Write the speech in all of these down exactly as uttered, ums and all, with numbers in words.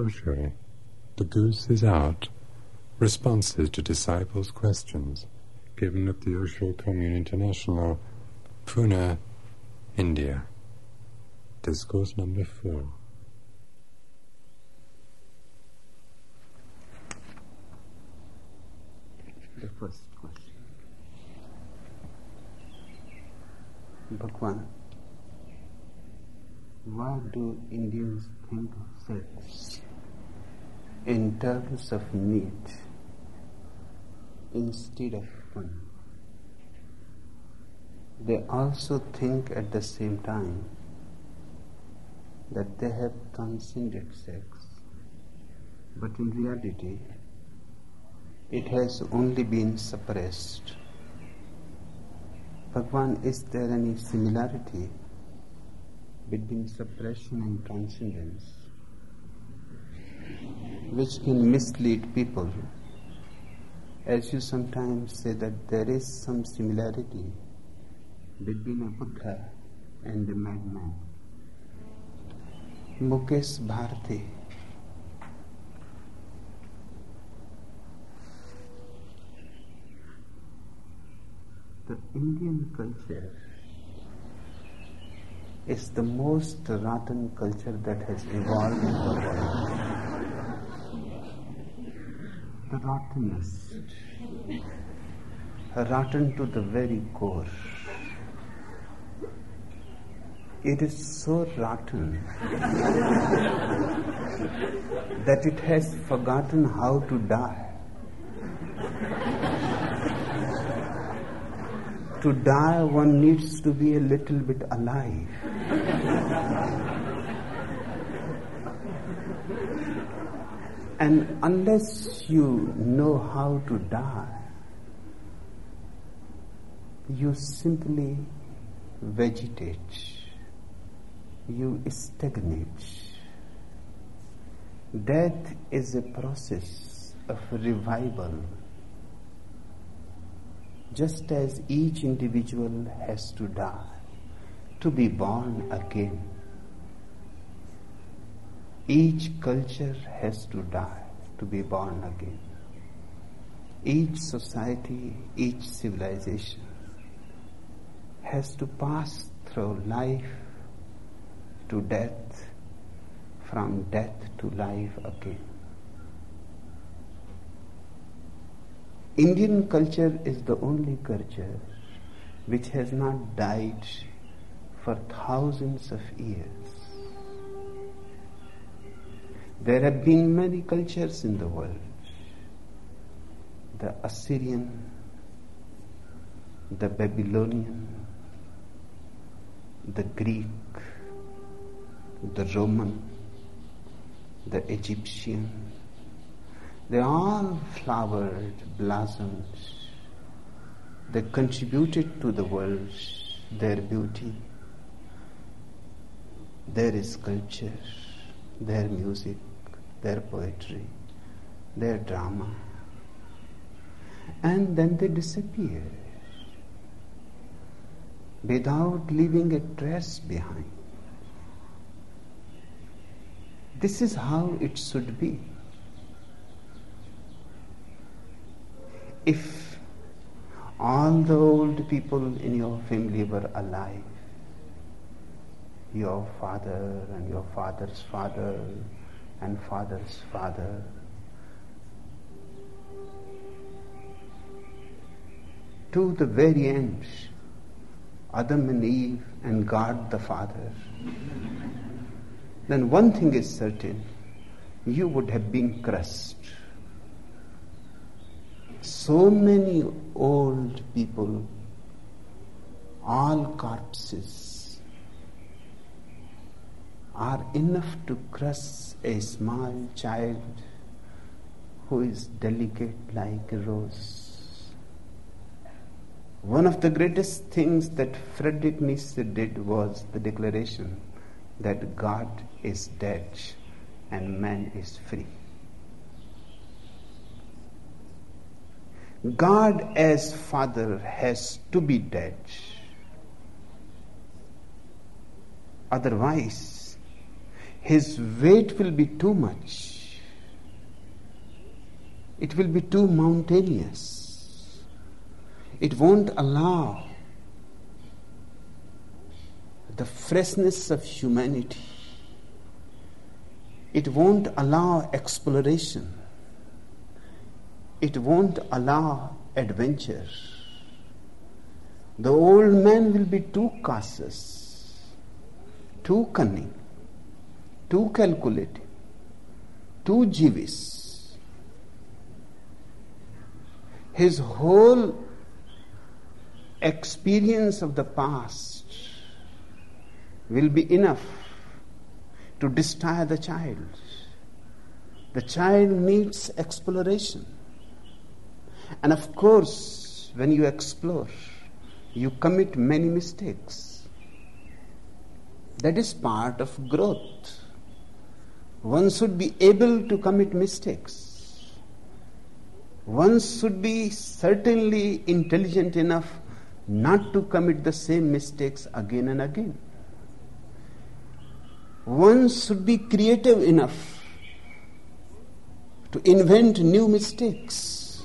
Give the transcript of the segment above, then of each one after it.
Kosher, The Goose is Out, Responses to Disciples' Questions, given at the Osho Commune International, Pune, India. Discourse number four. The first question. Bhagwan, why do Indians think of sex in terms of meat instead of fun? They also think at the same time that they have transcended sex, but in reality it has only been suppressed. Bhagwan, is there any similarity between suppression and transcendence which can mislead people, as you sometimes say that there is some similarity between a Buddha and a madman? Mukesh Bharati. The Indian culture is the most rotten culture that has evolved in the world. The rottenness, rotten to the very core. It is so rotten that it has forgotten how to die. To die, one needs to be a little bit alive. And unless you know how to die, you simply vegetate, you stagnate. Death is a process of revival. Just as each individual has to die to be born again, each culture has to die to be born again. Each society, each civilization has to pass through life to death, from death to life again. Indian culture is the only culture which has not died for thousands of years. There have been many cultures in the world. The Assyrian, the Babylonian, the Greek, the Roman, the Egyptian. They all flowered, blossomed. They contributed to the world their beauty, their sculpture, their music, their poetry, their drama. And then they disappeared without leaving a trace behind. This is how it should be. If all the old people in your family were alive, your father and your father's father and father's father, to the very end, Adam and Eve and God the Father, then one thing is certain, you would have been crushed. So many old people, all corpses, are enough to crush a small child who is delicate like a rose. One of the greatest things that Friedrich Nietzsche did was the declaration that God is dead and man is free. God as Father has to be dead. Otherwise, his weight will be too much. It will be too mountainous. It won't allow the freshness of humanity. It won't allow exploration. It won't allow adventure. The old man will be too cautious, too cunning, too calculating, too Jewish. His whole experience of the past will be enough to destroy the child. The child needs exploration. And of course, when you explore, you commit many mistakes. That is part of growth. One should be able to commit mistakes. One should be certainly intelligent enough not to commit the same mistakes again and again. One should be creative enough to invent new mistakes.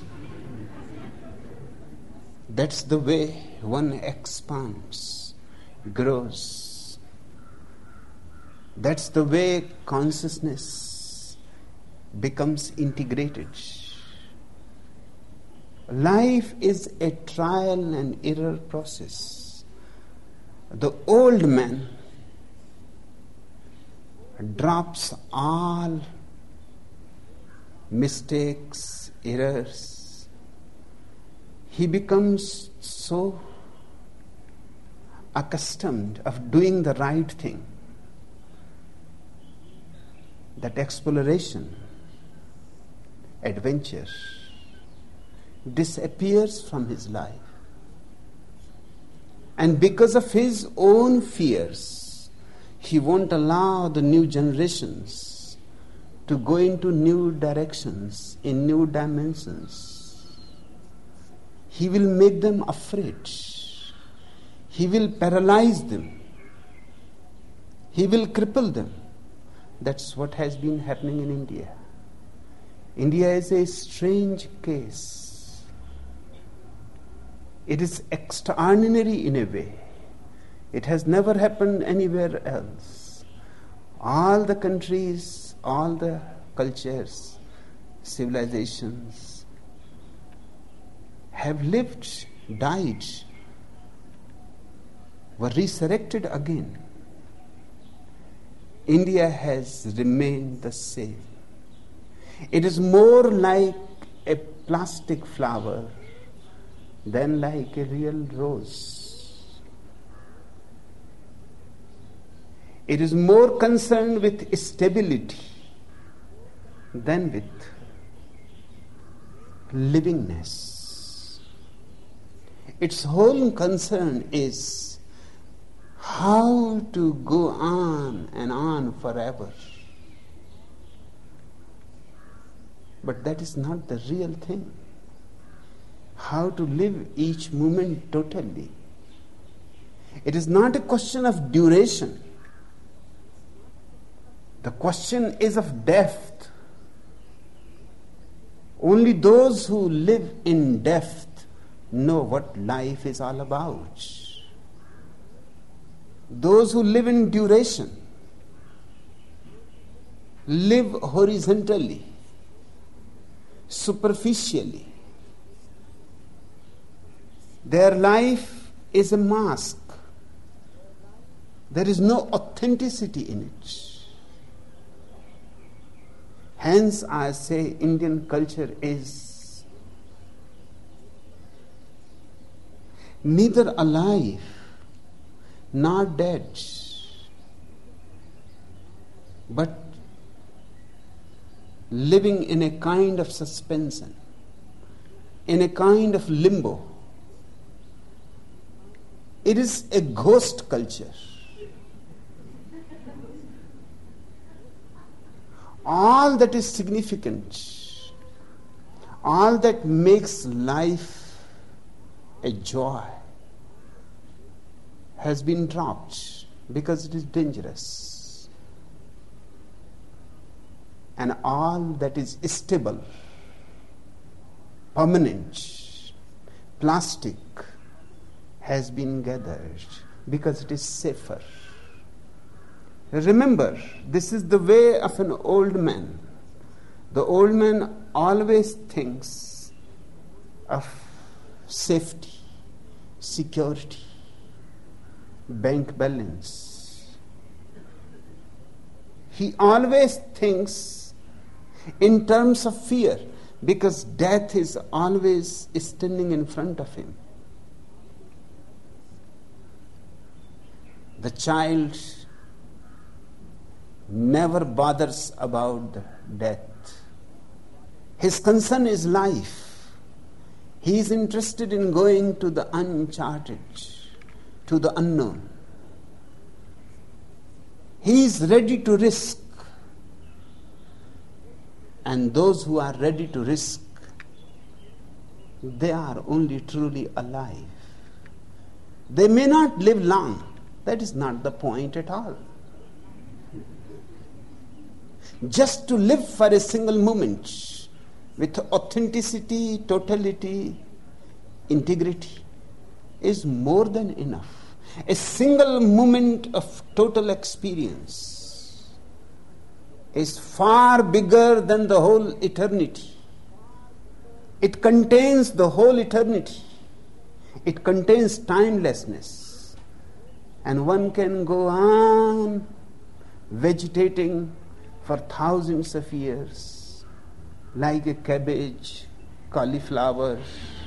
That's the way one expands, grows. That's the way consciousness becomes integrated. Life is a trial and error process. The old man drops all mistakes, errors. He becomes so accustomed of doing the right thing that exploration, adventure disappears from his life. And because of his own fears, he won't allow the new generations to go into new directions, in new dimensions. He will make them afraid. He will paralyze them. He will cripple them. That's what has been happening in India. India is a strange case. It is extraordinary in a way. It has never happened anywhere else. All the countries, all the cultures, civilizations have lived, died, were resurrected again. India has remained the same. It is more like a plastic flower than like a real rose. It is more concerned with stability than with livingness. Its whole concern is how to go on and on forever. But that is not the real thing. How to live each moment totally. It is not a question of duration. The question is of depth. Only those who live in depth know what life is all about. Those who live in duration live horizontally, superficially. Their life is a mask. There is no authenticity in it. Hence, I say Indian culture is neither alive nor dead, but living in a kind of suspension, in a kind of limbo. It is a ghost culture. All that is significant, all that makes life a joy, has been dropped because it is dangerous. And all that is stable, permanent plastic has been gathered because it is safer. Remember, this is the way of an old man. The old man always thinks of safety, security, bank balance. He always thinks in terms of fear because death is always standing in front of him. The child never bothers about death. His concern is life. He is interested in going to the uncharted, to the unknown. He is ready to risk. And those who are ready to risk, they are only truly alive. They may not live long. That is not the point at all. Just to live for a single moment with authenticity, totality, integrity is more than enough. A single moment of total experience is far bigger than the whole eternity. It contains the whole eternity. It contains timelessness. And one can go on vegetating for thousands of years like a cabbage, cauliflower,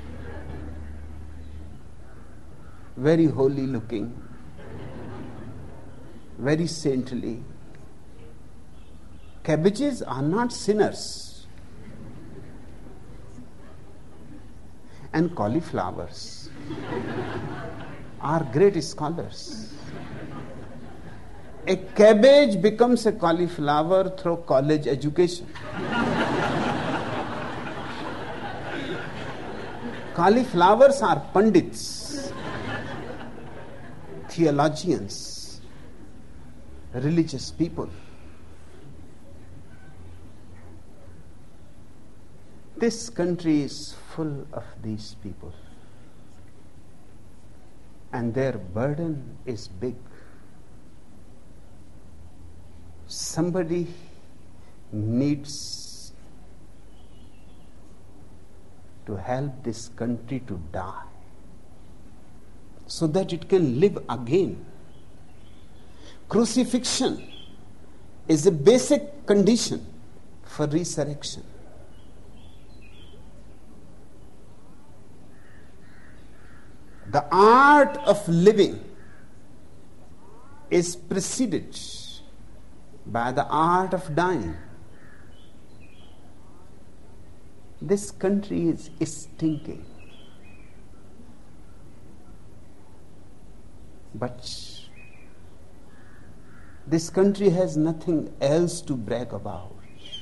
very holy looking, very saintly. Cabbages are not sinners, and cauliflowers are great scholars. A cabbage becomes a cauliflower through college education. Cauliflowers are pandits, theologians, religious people. This country is full of these people, and their burden is big. Somebody needs to help this country to die so that it can live again. Crucifixion is a basic condition for resurrection. The art of living is preceded by the art of dying. This country is stinking. But this country has nothing else to brag about.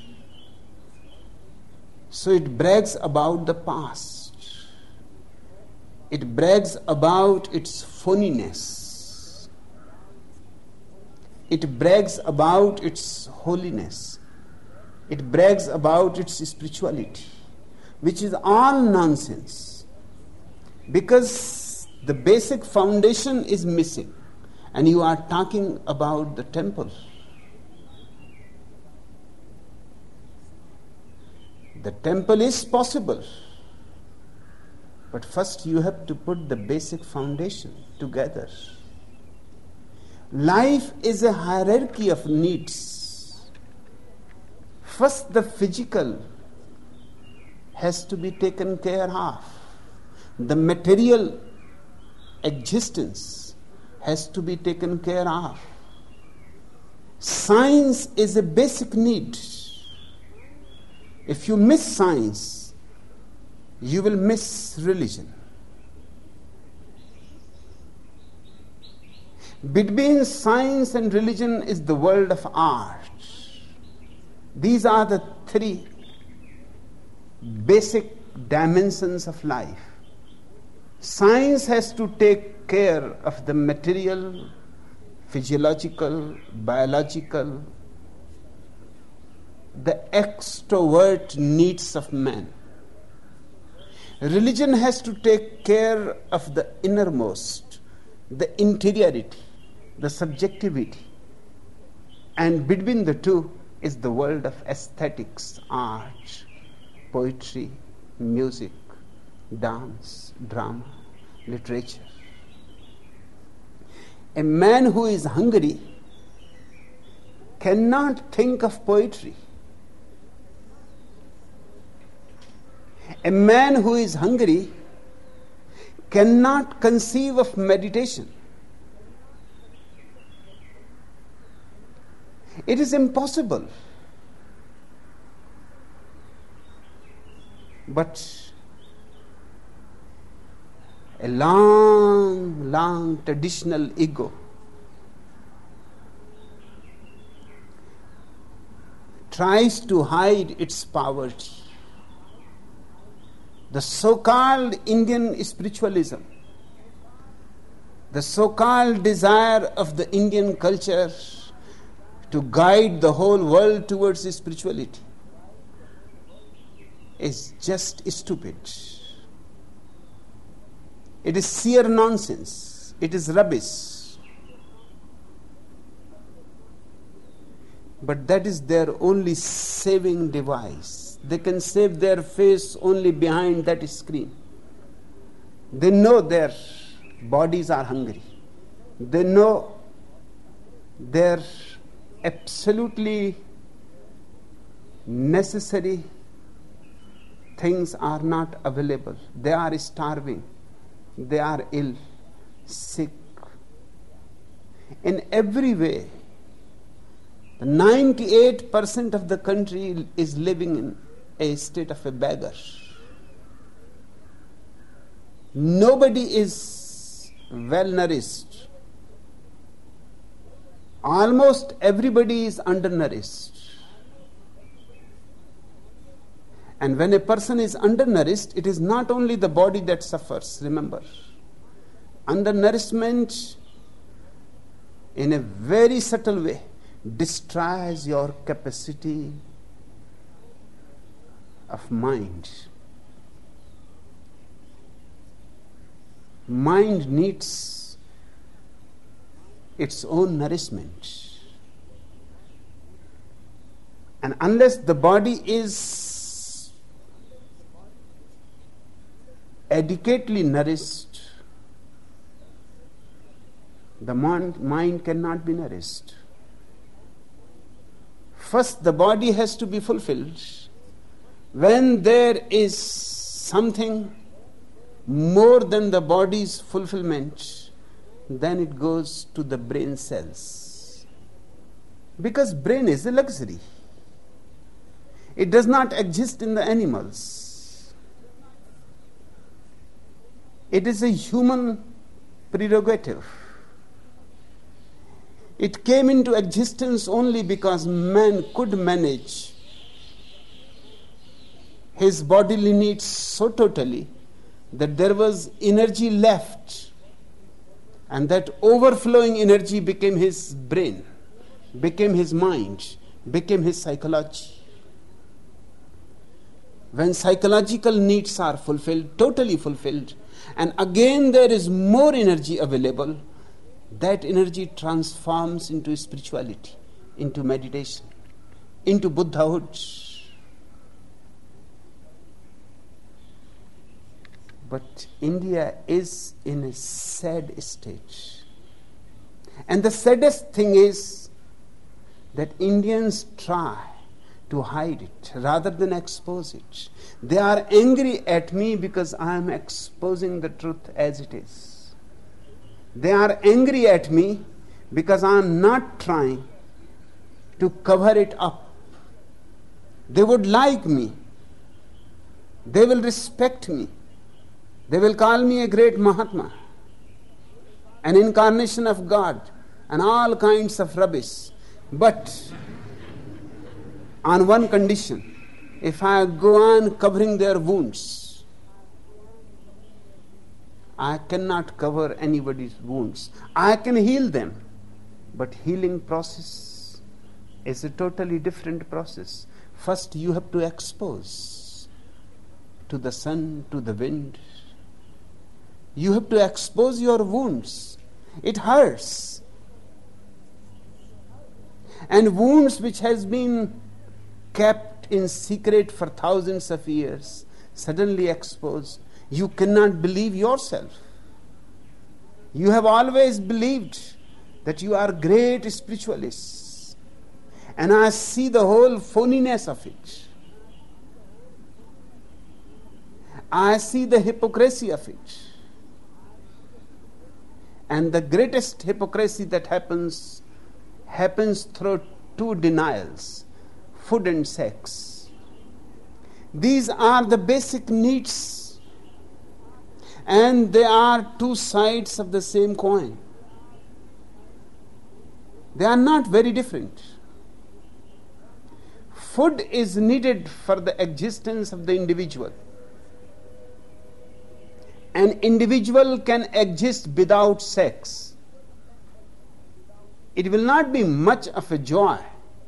So it brags about the past. It brags about its phoniness. It brags about its holiness. It brags about its spirituality, which is all nonsense. Because the basic foundation is missing. And you are talking about the temple. The temple is possible. But first you have to put the basic foundation together. Life is a hierarchy of needs. First the physical has to be taken care of. The material existence has to be taken care of. Science is a basic need. If you miss science, you will miss religion. Between science and religion is the world of art. These are the three basic dimensions of life. Science has to take care of the material, physiological, biological, the extrovert needs of man. Religion has to take care of the innermost, the interiority, the subjectivity. And between the two is the world of aesthetics, art, poetry, music, dance, drama, literature. A man who is hungry cannot think of poetry. A man who is hungry cannot conceive of meditation. It is impossible. But a long, long traditional ego tries to hide its poverty. The so-called Indian spiritualism, the so-called desire of the Indian culture to guide the whole world towards spirituality, is just stupid. It is sheer nonsense. It is rubbish. But that is their only saving device. They can save their face only behind that screen. They know their bodies are hungry. They know their absolutely necessary things are not available. They are starving. They are ill, sick. In every way, ninety-eight percent of the country is living in a state of a beggar. Nobody is well nourished. Almost everybody is undernourished. And when a person is undernourished, it is not only the body that suffers, remember. Undernourishment, in a very subtle way, destroys your capacity of mind. Mind needs its own nourishment. And unless the body is adequately nourished, the mind, mind cannot be nourished. First, the body has to be fulfilled. When there is something more than the body's fulfillment, then it goes to the brain cells. Because brain is a luxury. It does not exist in the animals. It is a human prerogative. It came into existence only because man could manage his bodily needs so totally that there was energy left, and that overflowing energy became his brain, became his mind, became his psychology. When psychological needs are fulfilled, totally fulfilled, and again there is more energy available, that energy transforms into spirituality, into meditation, into Buddhahood. But India is in a sad state. And the saddest thing is that Indians try to hide it rather than expose it. They are angry at me because I am exposing the truth as it is. They are angry at me because I am not trying to cover it up. They would like me. They will respect me. They will call me a great Mahatma, an incarnation of God, and all kinds of rubbish. But on one condition, if I go on covering their wounds, I cannot cover anybody's wounds. I can heal them, but healing process is a totally different process. First, you have to expose. to the sun, to the wind. You have to expose your wounds. It hurts. And wounds which has been kept in secret for thousands of years, suddenly exposed, you cannot believe yourself. You have always believed that you are great spiritualists. And I see the whole phoniness of it. I see the hypocrisy of it. And the greatest hypocrisy that happens, happens through two denials, food and sex. These are the basic needs, and they are two sides of the same coin. They are not very different. Food is needed for the existence of the individual. An individual can exist without sex. It will not be much of a joy,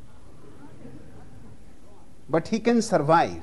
but he can survive.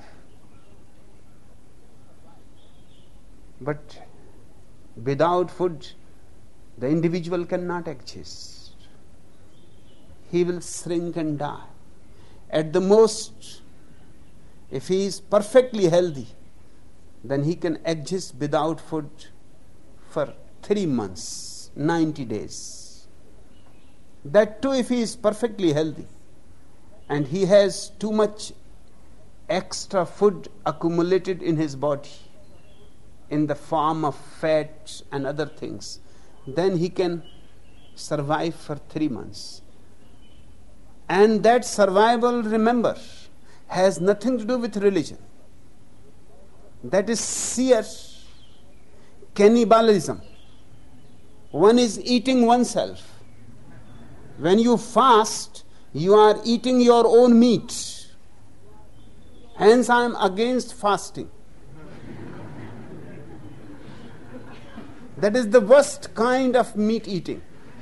But without food, the individual cannot exist. He will shrink and die. At the most, if he is perfectly healthy, then he can exist without food for three months, ninety days. That too if he is perfectly healthy and he has too much extra food accumulated in his body in the form of fats and other things, then he can survive for three months. And that survival, remember, has nothing to do with religion. That is sheer cannibalism. One is eating oneself. When you fast, you are eating your own meat. Hence, I am against fasting. That is the worst kind of meat eating.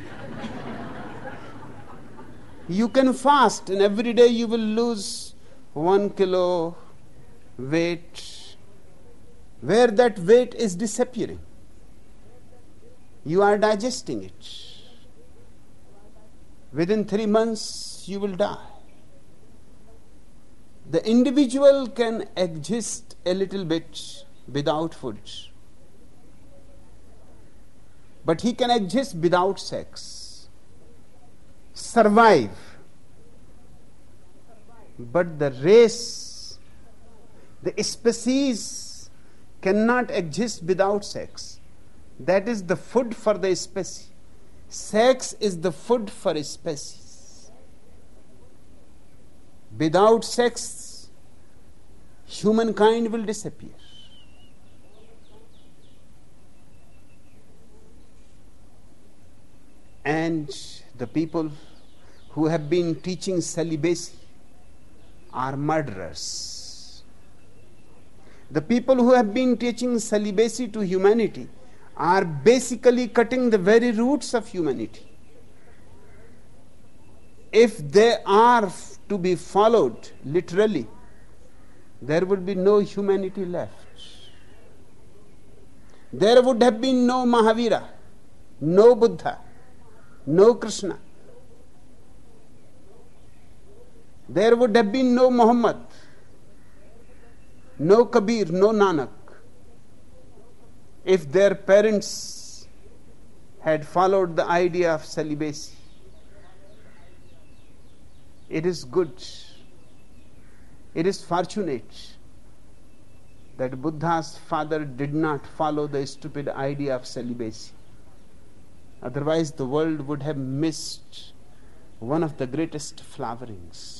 You can fast, and every day you will lose one kilo weight, where that weight is disappearing. You are digesting it. Within three months, you will die. The individual can exist a little bit without food, but he can exist without sex, survive. But the race, the species cannot exist without sex. That is the food for the species. Sex is the food for a species. Without sex, humankind will disappear. And the people who have been teaching celibacy are murderers. The people who have been teaching celibacy to humanity are basically cutting the very roots of humanity. If they are to be followed literally, there would be no humanity left. There would have been no Mahavira, no Buddha, no Krishna. There would have been no Muhammad, no Kabir, no Nanak, if their parents had followed the idea of celibacy. It is good, it is fortunate that Buddha's father did not follow the stupid idea of celibacy. Otherwise, the world would have missed one of the greatest flowerings.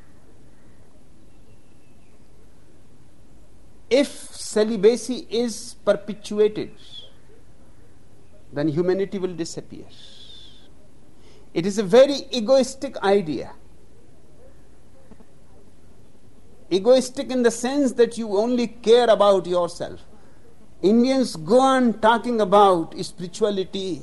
If celibacy is perpetuated, then humanity will disappear. It is a very egoistic idea. Egoistic in the sense that you only care about yourself. Indians go on talking about spirituality,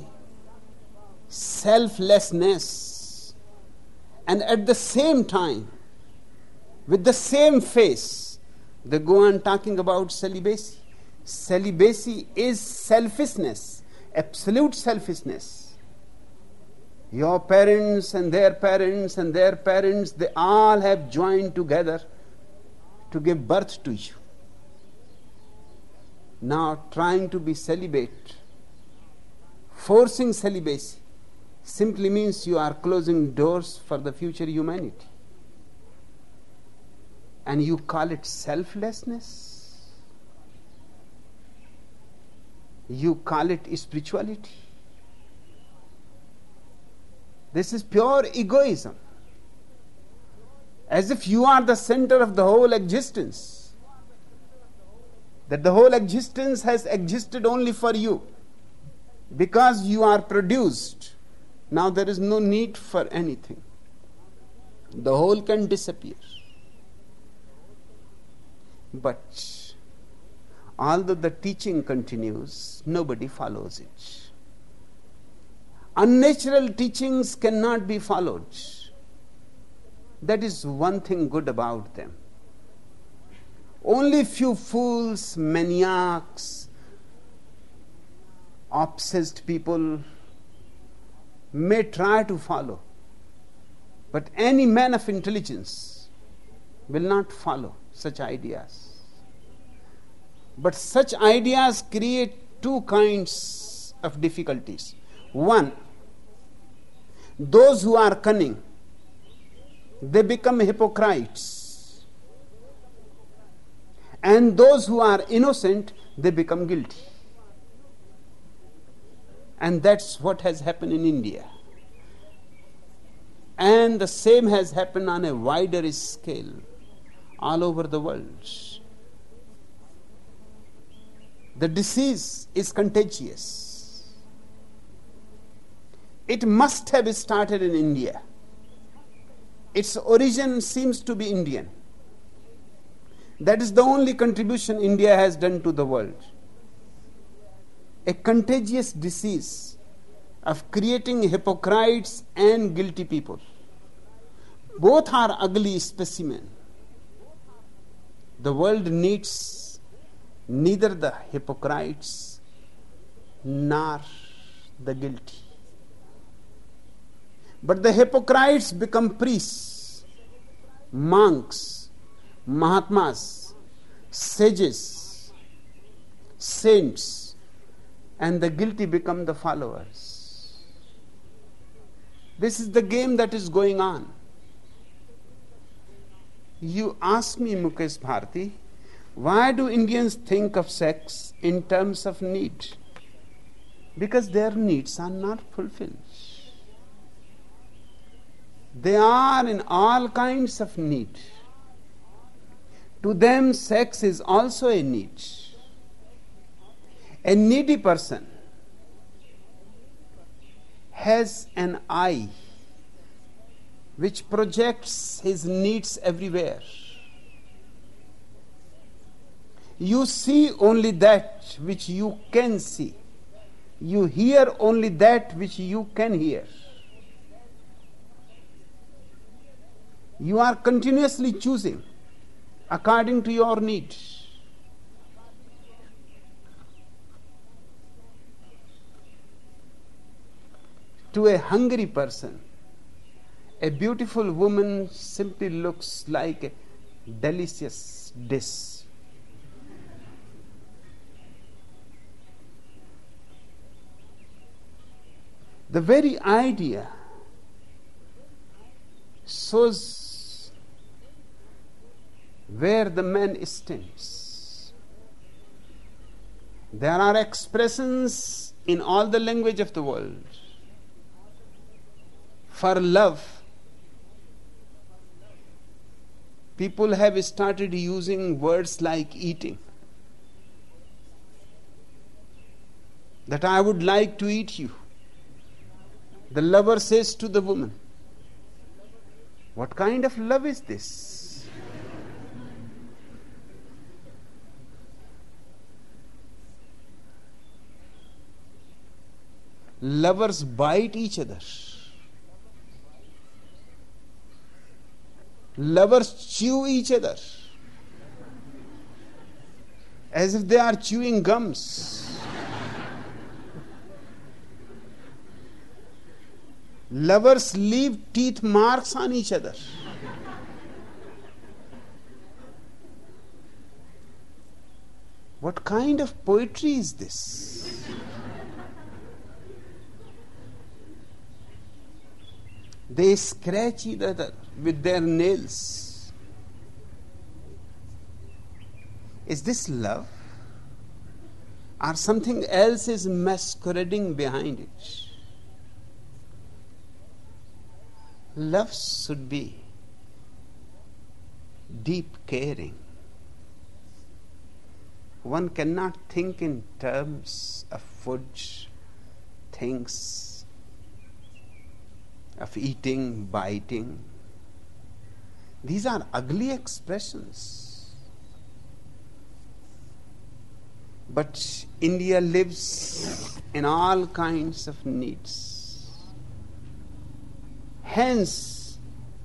selflessness, and at the same time, with the same face, They go on talking about celibacy. Celibacy is selfishness, absolute selfishness. Your parents and their parents and their parents, they all have joined together to give birth to you. Now trying to be celibate, forcing celibacy, simply means you are closing doors for the future humanity. And you call it selflessness? You call it spirituality? This is pure egoism. As if you are the center of the whole existence. That the whole existence has existed only for you. Because you are produced. Now there is no need for anything. The whole can disappear. But although the teaching continues, nobody follows it. Unnatural teachings cannot be followed. That is one thing good about them. Only few fools, maniacs, obsessed people may try to follow. But any man of intelligence will not follow such ideas. But such ideas create two kinds of difficulties. One, those who are cunning, they become hypocrites. And those who are innocent, they become guilty. And that's what has happened in India. And the same has happened on a wider scale all over the world. The disease is contagious. It must have started in India. Its origin seems to be Indian. That is the only contribution India has done to the world. A contagious disease of creating hypocrites and guilty people. Both are ugly specimens. The world needs neither the hypocrites nor the guilty. But the hypocrites become priests, monks, mahatmas, sages, saints, and the guilty become the followers. This is the game that is going on. You ask me, Mukesh Bharti, why do Indians think of sex in terms of need? Because their needs are not fulfilled. They are in all kinds of need. To them, sex is also a need. A needy person has an eye which projects his needs everywhere. You see only that which you can see. You hear only that which you can hear. You are continuously choosing according to your need. To a hungry person, a beautiful woman simply looks like a delicious dish. The very idea shows where the man stands. There are expressions in all the language of the world. For love, people have started using words like eating. That I would like to eat you. The lover says to the woman, what kind of love is this? Lovers bite each other. Lovers chew each other. as if they are chewing gums. Lovers leave teeth marks on each other. What kind of poetry is this? They scratch each other with their nails. Is this love? Or something else is masquerading behind it? Love should be deep caring. One cannot think in terms of food, things, of eating, biting. These are ugly expressions. But India lives in all kinds of needs. Hence,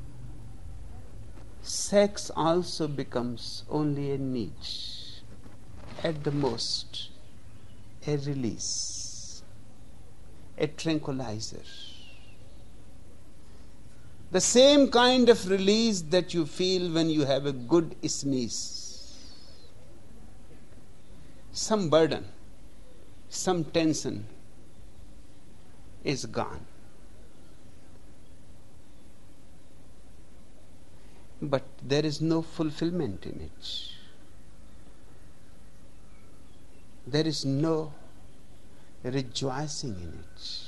sex also becomes only a need. At the most, a release, a tranquilizer. The same kind of release that you feel when you have a good sneeze. Some burden, some tension is gone. But there is no fulfillment in it. There is no rejoicing in it.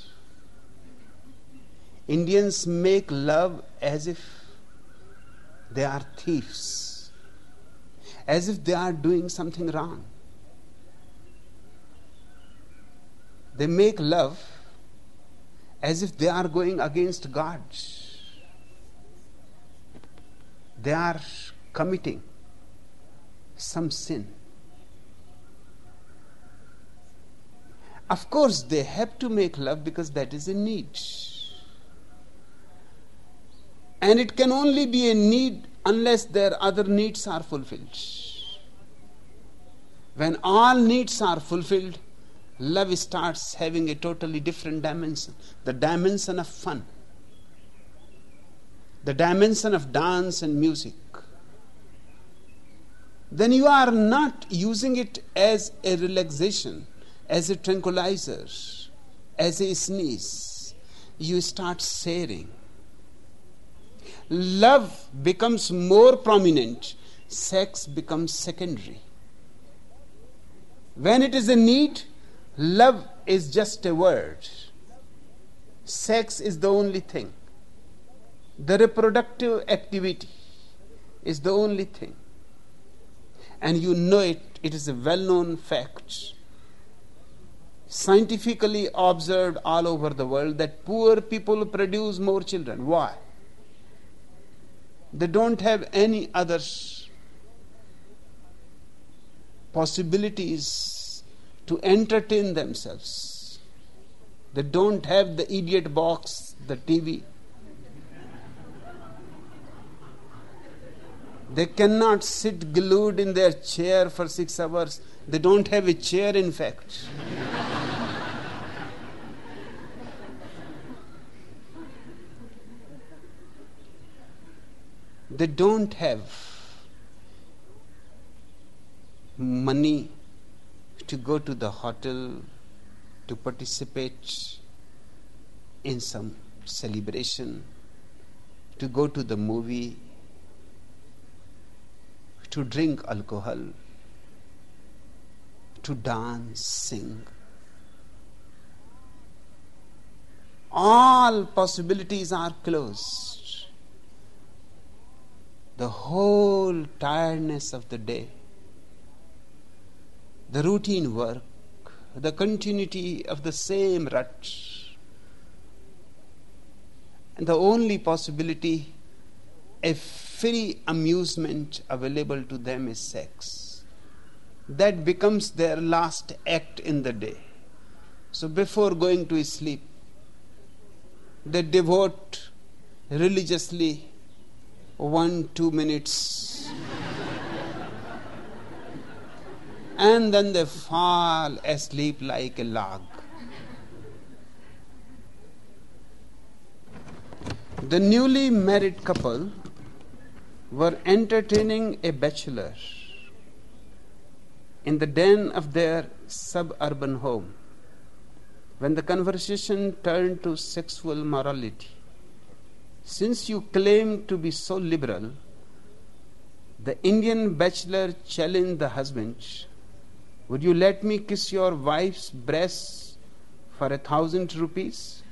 Indians make love as if they are thieves, as if they are doing something wrong. They make love as if they are going against God. They are committing some sin. Of course, they have to make love because that is a need. And it can only be a need unless their other needs are fulfilled. When all needs are fulfilled, love starts having a totally different dimension. The dimension of fun. The dimension of dance and music. Then you are not using it as a relaxation, as a tranquilizer, as a sneeze. You start sharing. Love becomes more prominent. Sex becomes secondary. When it is a need, love is just a word. Sex is the only thing. The reproductive activity is the only thing. And you know it, it is a well-known fact, scientifically observed all over the world, that poor people produce more children. Why? They don't have any other possibilities to entertain themselves. They don't have the idiot box, the T V. They cannot sit glued in their chair for six hours. They don't have a chair, in fact. They don't have money to go to the hotel, to participate in some celebration, to go to the movie, to drink alcohol, to dance, sing. All possibilities are closed. The whole tiredness of the day, the routine work, the continuity of the same rut, and the only possibility, a free amusement available to them, is sex. That becomes their last act in the day. So before going to sleep, they devote religiously one, two minutes and then they fall asleep like a log. The newly married couple were entertaining a bachelor in the den of their suburban home when the conversation turned to sexual morality. Since you claim to be so liberal, the Indian bachelor challenged the husband, would you let me kiss your wife's breasts for a thousand rupees?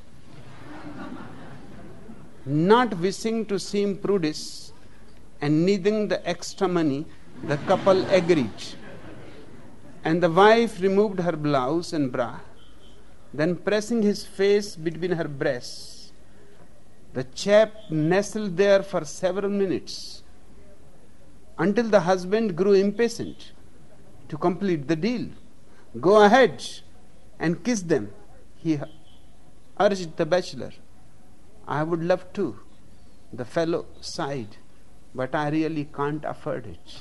Not wishing to seem prudish and needing the extra money, the couple agreed. And the wife removed her blouse and bra, then pressing his face between her breasts, the chap nestled there for several minutes until the husband grew impatient to complete the deal. Go ahead and kiss them, he urged the bachelor. I would love to, the fellow sighed, but I really can't afford it.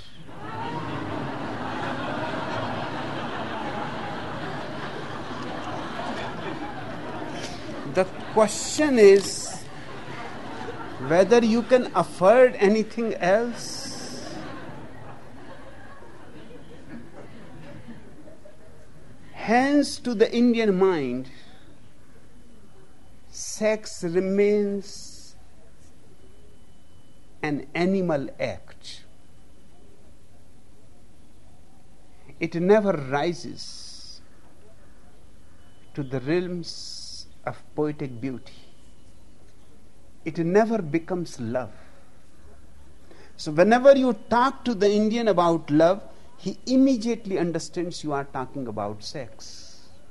The question is whether you can afford anything else. Hence, to the Indian mind, sex remains an animal act. It never rises to the realms of poetic beauty. It never becomes love. So whenever you talk to the Indian about love, he immediately understands you are talking about sex.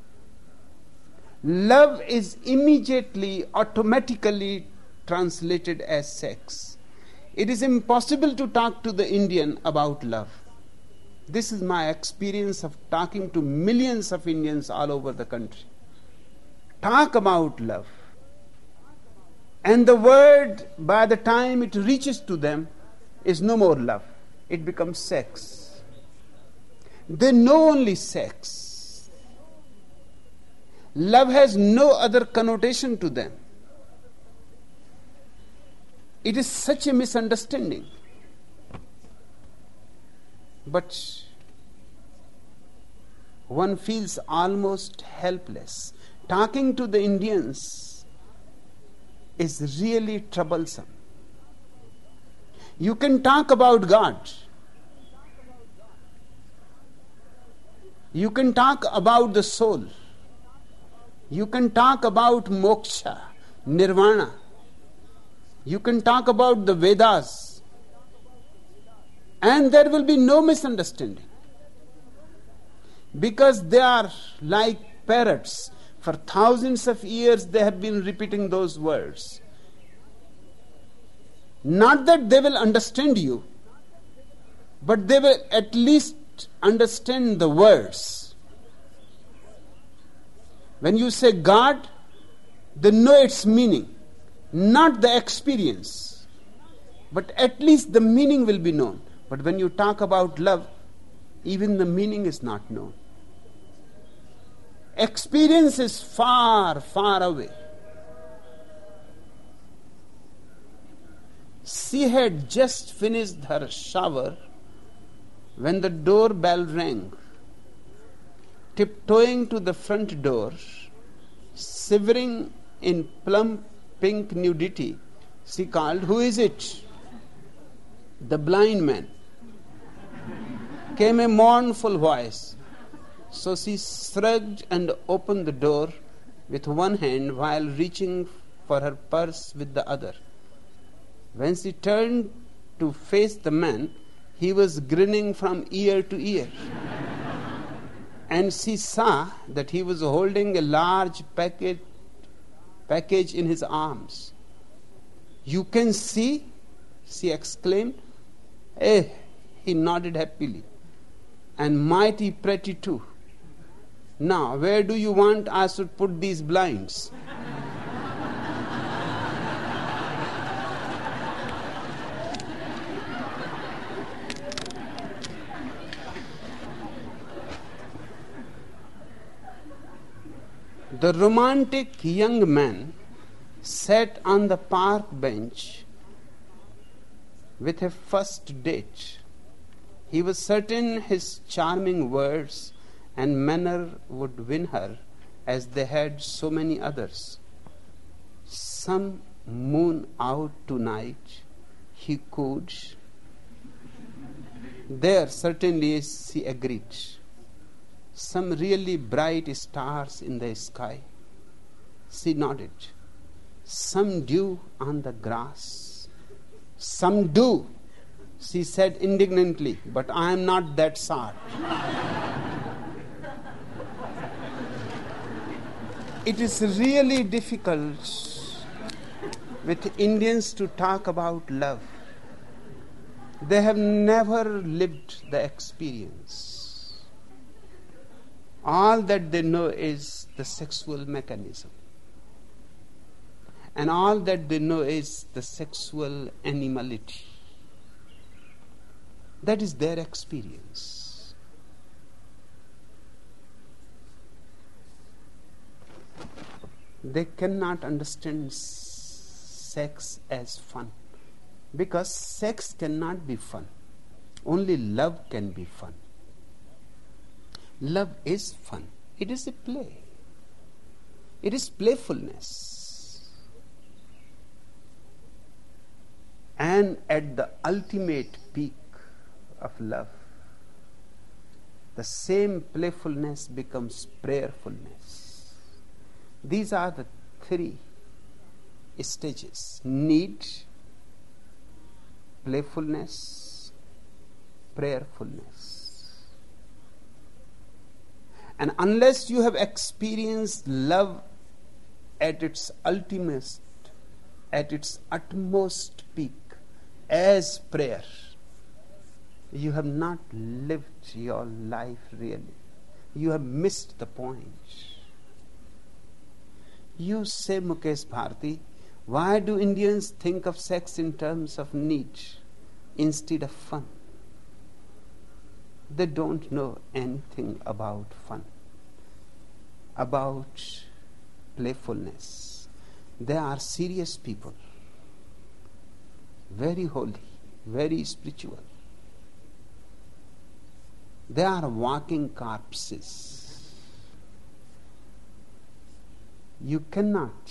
Love is immediately, automatically translated as sex. It is impossible to talk to the Indian about love. This is my experience of talking to millions of Indians all over the country. Talk about love. And the word, by the time it reaches to them, is no more love. It becomes sex. They know only sex. Love has no other connotation to them. It is such a misunderstanding. But one feels almost helpless. Talking to the Indians is really troublesome. You can talk about God. You can talk about the soul. You can talk about moksha, nirvana. You can talk about the Vedas. And there will be no misunderstanding. Because they are like parrots. For thousands of years they have been repeating those words. Not that they will understand you, but they will at least understand the words. When you say God, they know its meaning, not the experience, but at least the meaning will be known. But when you talk about love, even the meaning is not known. Experience is far, far away. She had just finished her shower when the doorbell rang. Tiptoeing to the front door, shivering in plump pink nudity, she called, "Who is it?" "The blind man," came a mournful voice. So she shrugged and opened the door with one hand while reaching for her purse with the other. When she turned to face the man, he was grinning from ear to ear. And she saw that he was holding a large packet, package in his arms. "You can see?" she exclaimed. "Eh," he nodded happily. "And mighty pretty too. Now, where do you want I should put these blinds?" The romantic young man sat on the park bench with a first date. He was certain his charming words and manner would win her, as they had so many others. Some moon out tonight, he could. There certainly is, she agreed. Some really bright stars in the sky. She nodded. Some dew on the grass. Some dew, she said indignantly, but I am not that sort. It is really difficult with Indians to talk about love. They have never lived the experience. All that they know is the sexual mechanism. And all that they know is the sexual animality. That is their experience. They cannot understand sex as fun, because sex cannot be fun. Only love can be fun. Love is fun. It is a play. It is playfulness. And at the ultimate peak of love, the same playfulness becomes prayerfulness. These are the three stages: need, playfulness, prayerfulness. And unless you have experienced love at its ultimate, at its utmost peak as prayer, you have not lived your life really. You have missed the point. You say, Mukesh Bharati, why do Indians think of sex in terms of need instead of fun? They don't know anything about fun, about playfulness. They are serious people, very holy, very spiritual. They are walking corpses. You cannot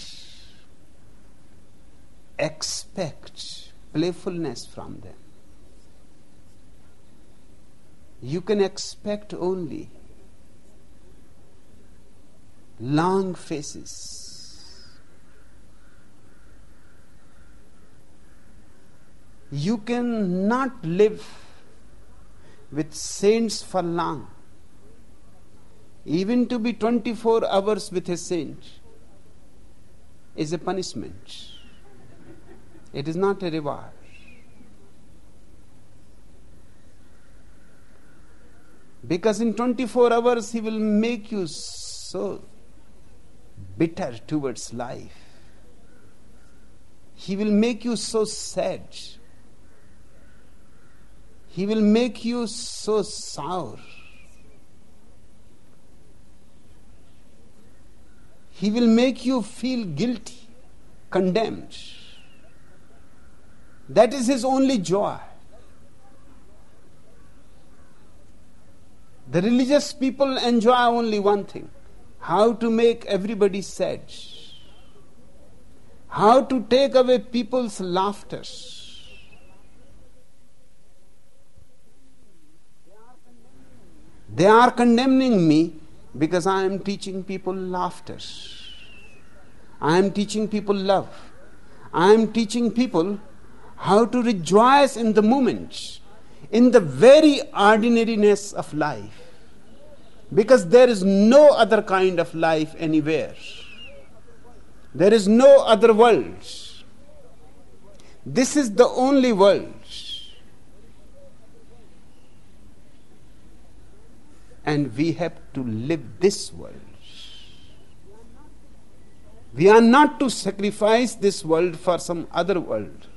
expect playfulness from them. You can expect only long faces. You cannot live with saints for long. Even to be twenty-four hours with a saint is a punishment. It is not a reward. Because in twenty-four hours he will make you so bitter towards life. He will make you so sad. He will make you so sour. He will make you feel guilty, condemned. That is his only joy. The religious people enjoy only one thing: how to make everybody sad, how to take away people's laughter. They are condemning me because I am teaching people laughter. I am teaching people love. I am teaching people how to rejoice in the moment, in the very ordinariness of life. Because there is no other kind of life anywhere. There is no other world. This is the only world. And we have to live this world. We are not to sacrifice this world for some other world.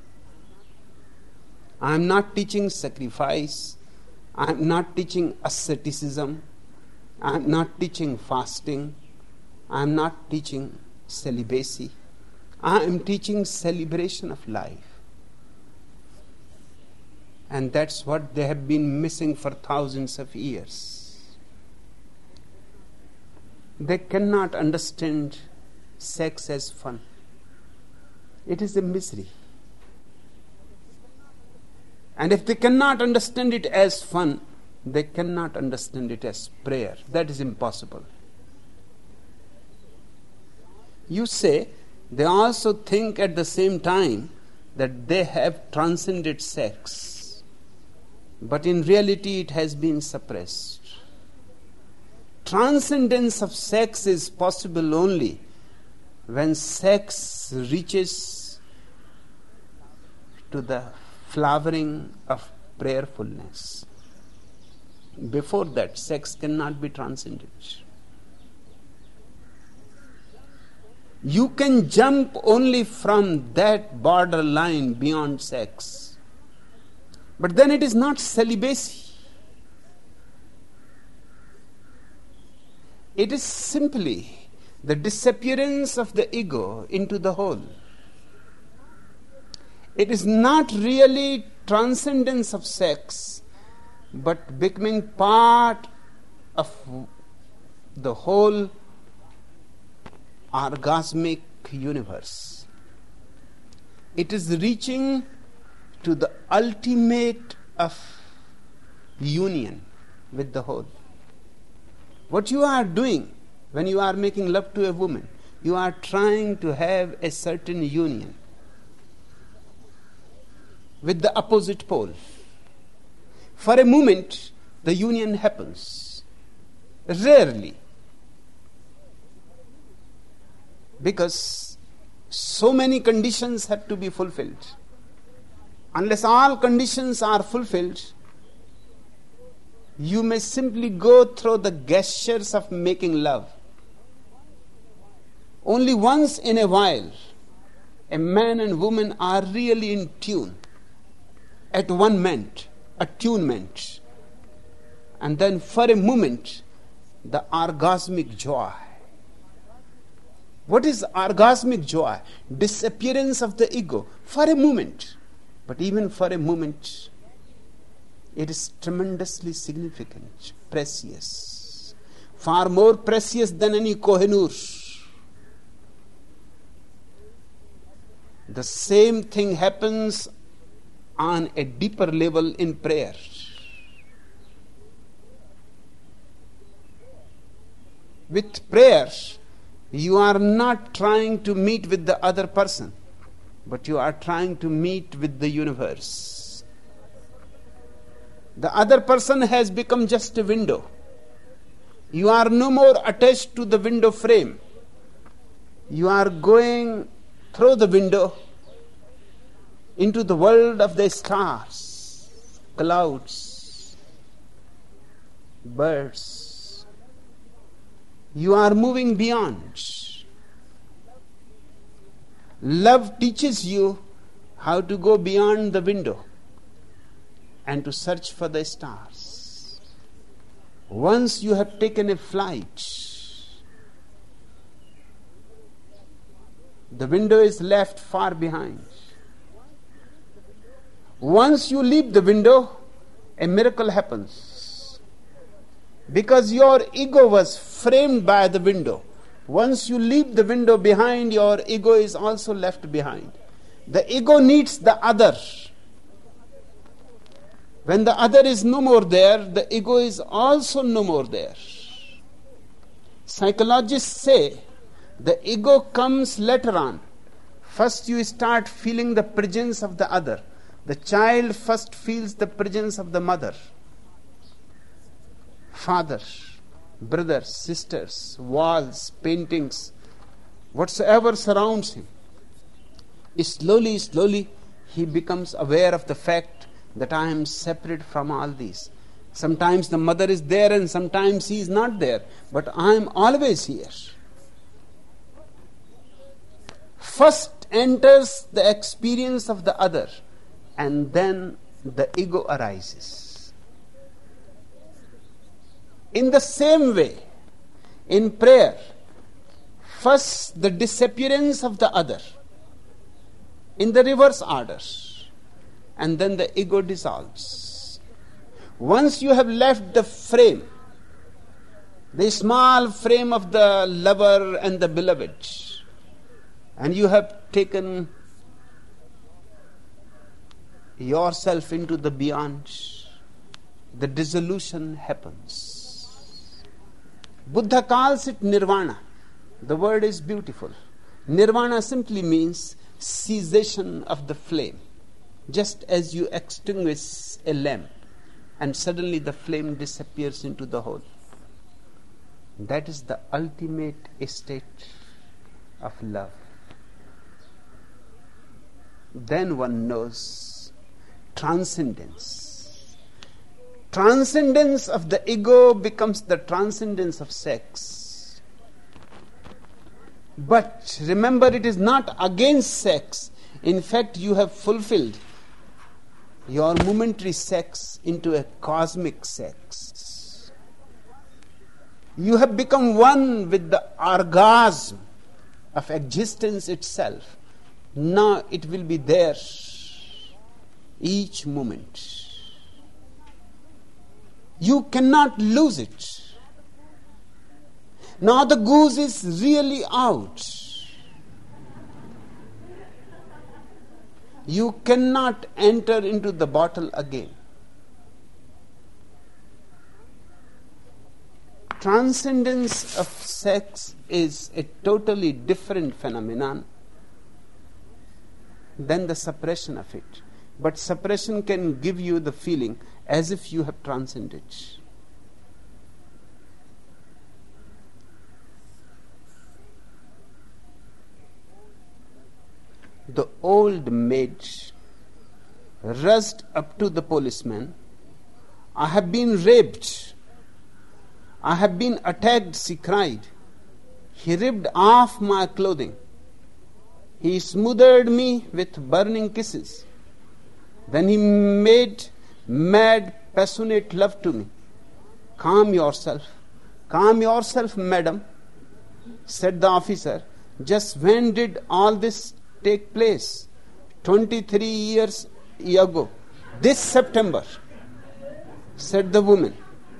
I am not teaching sacrifice. I am not teaching asceticism. I am not teaching fasting. I am not teaching celibacy. I am teaching celebration of life. And that's what they have been missing for thousands of years. They cannot understand sex as fun. It is a misery. And if they cannot understand it as fun, they cannot understand it as prayer. That is impossible. You say, they also think at the same time that they have transcended sex. But in reality, it has been suppressed. Transcendence of sex is possible only when sex reaches to the flowering of prayerfulness. Before that, sex cannot be transcended. You can jump only from that borderline beyond sex. But then it is not celibacy. It is simply the disappearance of the ego into the whole. It is not really transcendence of sex, but becoming part of the whole orgasmic universe. It is reaching to the ultimate of union with the whole. What you are doing when you are making love to a woman, you are trying to have a certain union with the opposite pole. For a moment, the union happens. Rarely. Because so many conditions have to be fulfilled. Unless all conditions are fulfilled, you may simply go through the gestures of making love. Only once in a while, a man and woman are really in tune, at one ment, attunement. And then for a moment, the orgasmic joy. What is orgasmic joy? Disappearance of the ego for a moment. But even for a moment, it is tremendously significant, precious. Far more precious than any Kohinoor. The same thing happens on a deeper level in prayer. With prayer, you are not trying to meet with the other person, but you are trying to meet with the universe. The other person has become just a window. You are no more attached to the window frame. You are going through the window into the world of the stars, clouds, birds. You are moving beyond. Love teaches you how to go beyond the window and to search for the stars. Once you have taken a flight, the window is left far behind. Once you leave the window, a miracle happens. Because your ego was framed by the window. Once you leave the window behind, your ego is also left behind. The ego needs the other. When the other is no more there, the ego is also no more there. Psychologists say the ego comes later on. First you start feeling the presence of the other. The child first feels the presence of the mother, father, brothers, sisters, walls, paintings, whatsoever surrounds him. Slowly, slowly, he becomes aware of the fact that I am separate from all these. Sometimes the mother is there and sometimes he is not there, but I am always here. First enters the experience of the other, and then the ego arises. In the same way, in prayer, First, the disappearance of the other in the reverse order, and then the ego dissolves. Once you have left the frame, the small frame of the lover and the beloved, and you have taken yourself into the beyond, the dissolution happens. Buddha calls it nirvana. The word is beautiful. Nirvana simply means cessation of the flame. Just as you extinguish a lamp and suddenly the flame disappears into the hole. That is the ultimate state of love. Then one knows transcendence. Transcendence of the ego becomes the transcendence of sex. But remember, it is not against sex. In fact, you have fulfilled your momentary sex into a cosmic sex. You have become one with the orgasm of existence itself. Now it will be there each moment. You cannot lose it. Now the goose is really out. You cannot enter into the bottle again. Transcendence of sex is a totally different phenomenon than the suppression of it. But suppression can give you the feeling as if you have transcended. The old maid rushed up to the policeman. "I have been raped. I have been attacked," she cried. "He ripped off my clothing. He smothered me with burning kisses. Then he made mad, passionate love to me." "Calm yourself. Calm yourself, madam," said the officer. "Just when did all this take place?" twenty-three years ago. "This September," said the woman.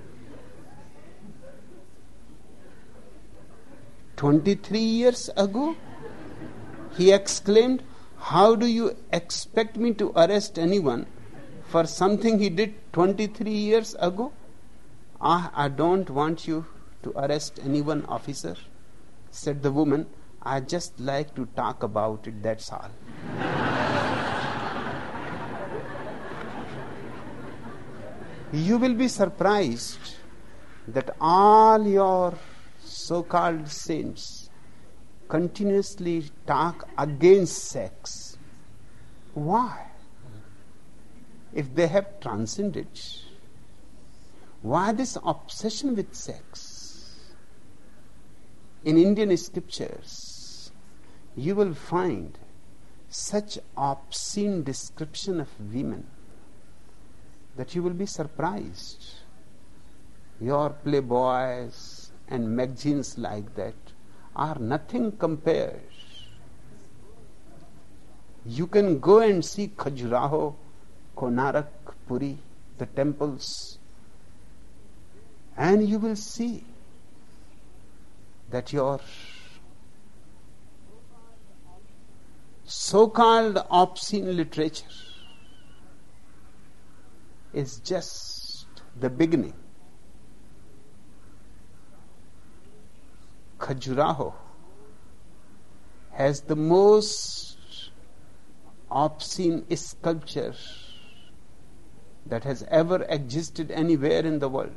twenty-three years ago? He exclaimed. "How do you expect me to arrest anyone for something he did twenty-three years ago?" "Ah, I don't want you to arrest anyone, officer," said the woman. "I just like to talk about it, that's all." You will be surprised that all your so-called saints continuously talk against sex. Why? If they have transcended, why this obsession with sex? In Indian scriptures, you will find such obscene description of women that you will be surprised. Your playboys and magazines like that are nothing compared. You can go and see Khajuraho, Konark, Puri, the temples, and you will see that your so-called obscene literature is just the beginning. Khajuraho has the most obscene sculpture that has ever existed anywhere in the world.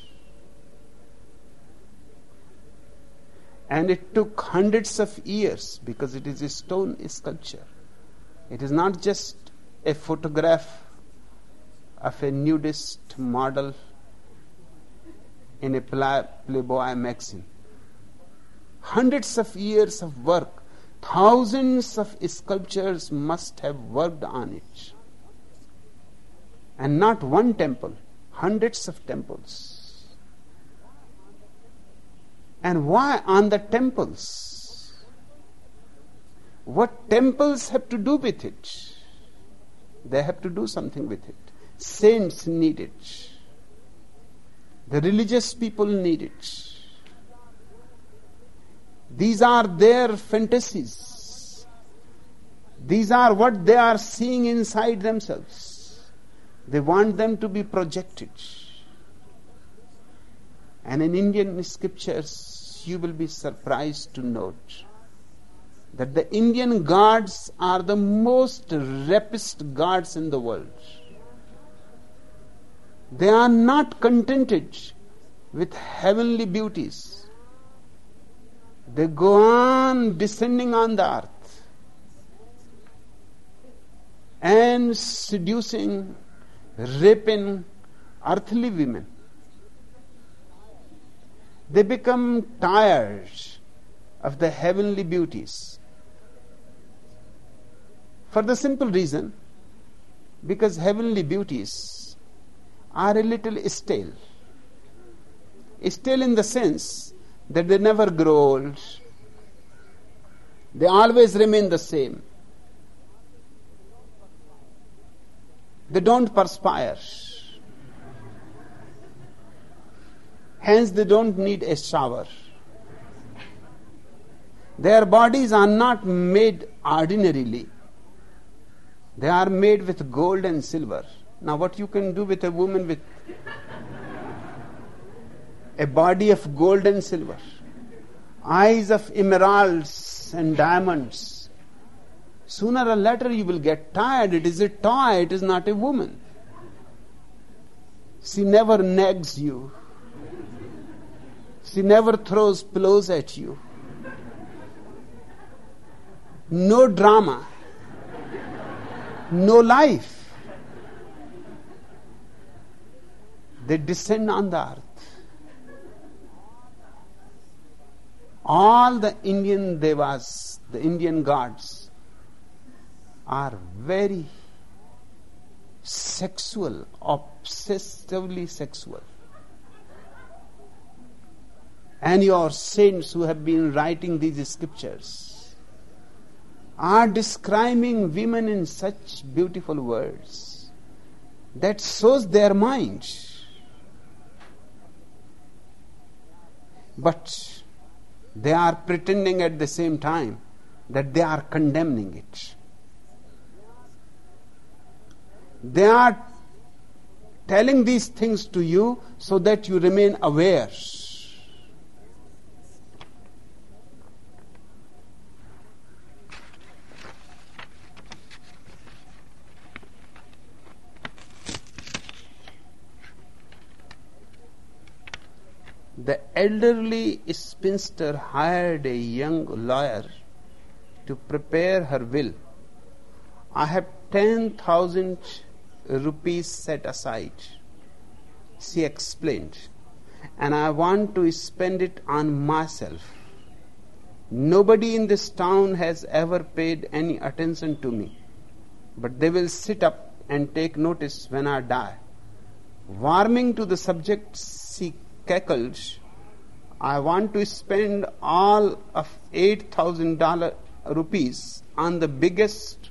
And it took hundreds of years because it is a stone sculpture. It is not just a photograph of a nudist model in a Playboy magazine. Hundreds of years of work, thousands of sculptures must have worked on it. And not one temple, hundreds of temples. And why on the temples? What temples have to do with it? They have to do something with it. Saints need it. The religious people need it. These are their fantasies. These are what they are seeing inside themselves. They want them to be projected. And in Indian scriptures, you will be surprised to note that the Indian gods are the most rapist gods in the world. They are not contented with heavenly beauties. They go on descending on the earth and seducing, raping earthly women. They become tired of the heavenly beauties for the simple reason because heavenly beauties are a little stale. Stale in the sense that they never grow old. They always remain the same. They don't perspire. Hence they don't need a shower. Their bodies are not made ordinarily. They are made with gold and silver. Now what you can do with a woman with a body of gold and silver, eyes of emeralds and diamonds, sooner or later you will get tired. It is a toy, it is not a woman. She never nags you. She never throws pillows at you. No drama. No life. They descend on the earth. All the Indian devas, the Indian gods, are very sexual, obsessively sexual. And your saints who have been writing these scriptures are describing women in such beautiful words that shows their mind. But they are pretending at the same time that they are condemning it. They are telling these things to you so that you remain aware. The elderly spinster hired a young lawyer to prepare her will. I have ten thousand rupees set aside, she explained, and I want to spend it on myself. Nobody in this town has ever paid any attention to me, but they will sit up and take notice when I die. Warming to the subject, she cackled, I want to spend all of eight thousand rupees on the biggest,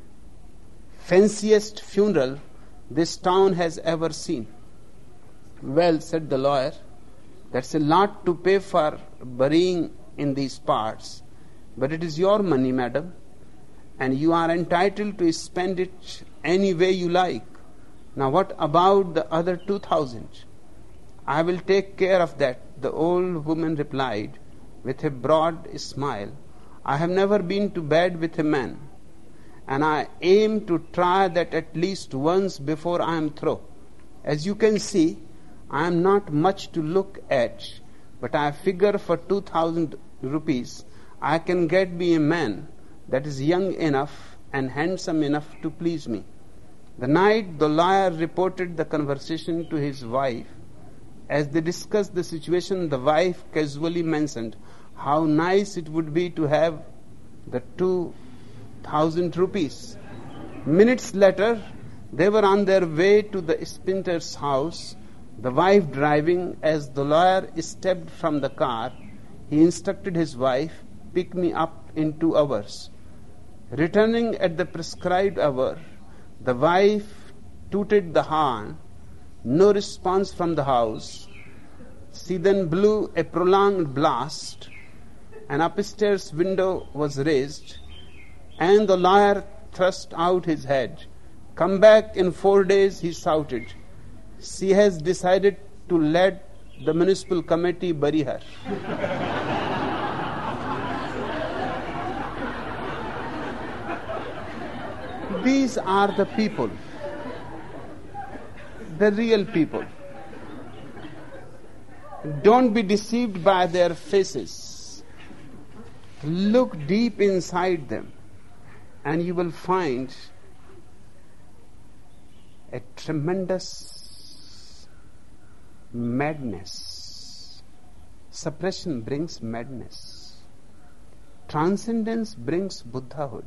fanciest funeral this town has ever seen. Well, said the lawyer, that's a lot to pay for burying in these parts, but it is your money, madam, and you are entitled to spend it any way you like. Now what about the other two thousand? I will take care of that, the old woman replied with a broad smile. I have never been to bed with a man, and I aim to try that at least once before I am through. As you can see, I am not much to look at, but I figure for two thousand rupees I can get me a man that is young enough and handsome enough to please me. The night the lawyer reported the conversation to his wife. As they discussed the situation, the wife casually mentioned how nice it would be to have the two thousand rupees. Minutes later, they were on their way to the spinster's house, the wife driving. As the lawyer stepped from the car, he instructed his wife, pick me up in two hours. Returning at the prescribed hour, the wife tooted the horn, no response from the house. She then blew a prolonged blast. An upstairs window was raised, and the lawyer thrust out his head. "Come back in four days," he shouted. "She has decided to let the municipal committee bury her." These are the people, the real people. Don't be deceived by their faces. Look deep inside them, and you will find a tremendous madness. Suppression brings madness. Transcendence brings Buddhahood.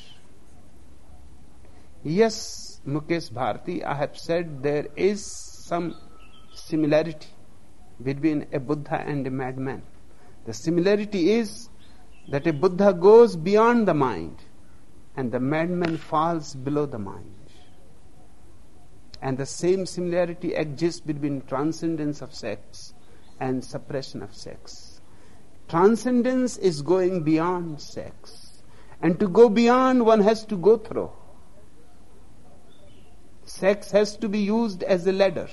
Yes, Mukesh Bharati, I have said there is some similarity between a Buddha and a madman. The similarity is that a Buddha goes beyond the mind and the madman falls below the mind. And the same similarity exists between transcendence of sex and suppression of sex. Transcendence is going beyond sex. And to go beyond, one has to go through. Sex has to be used as a ladder.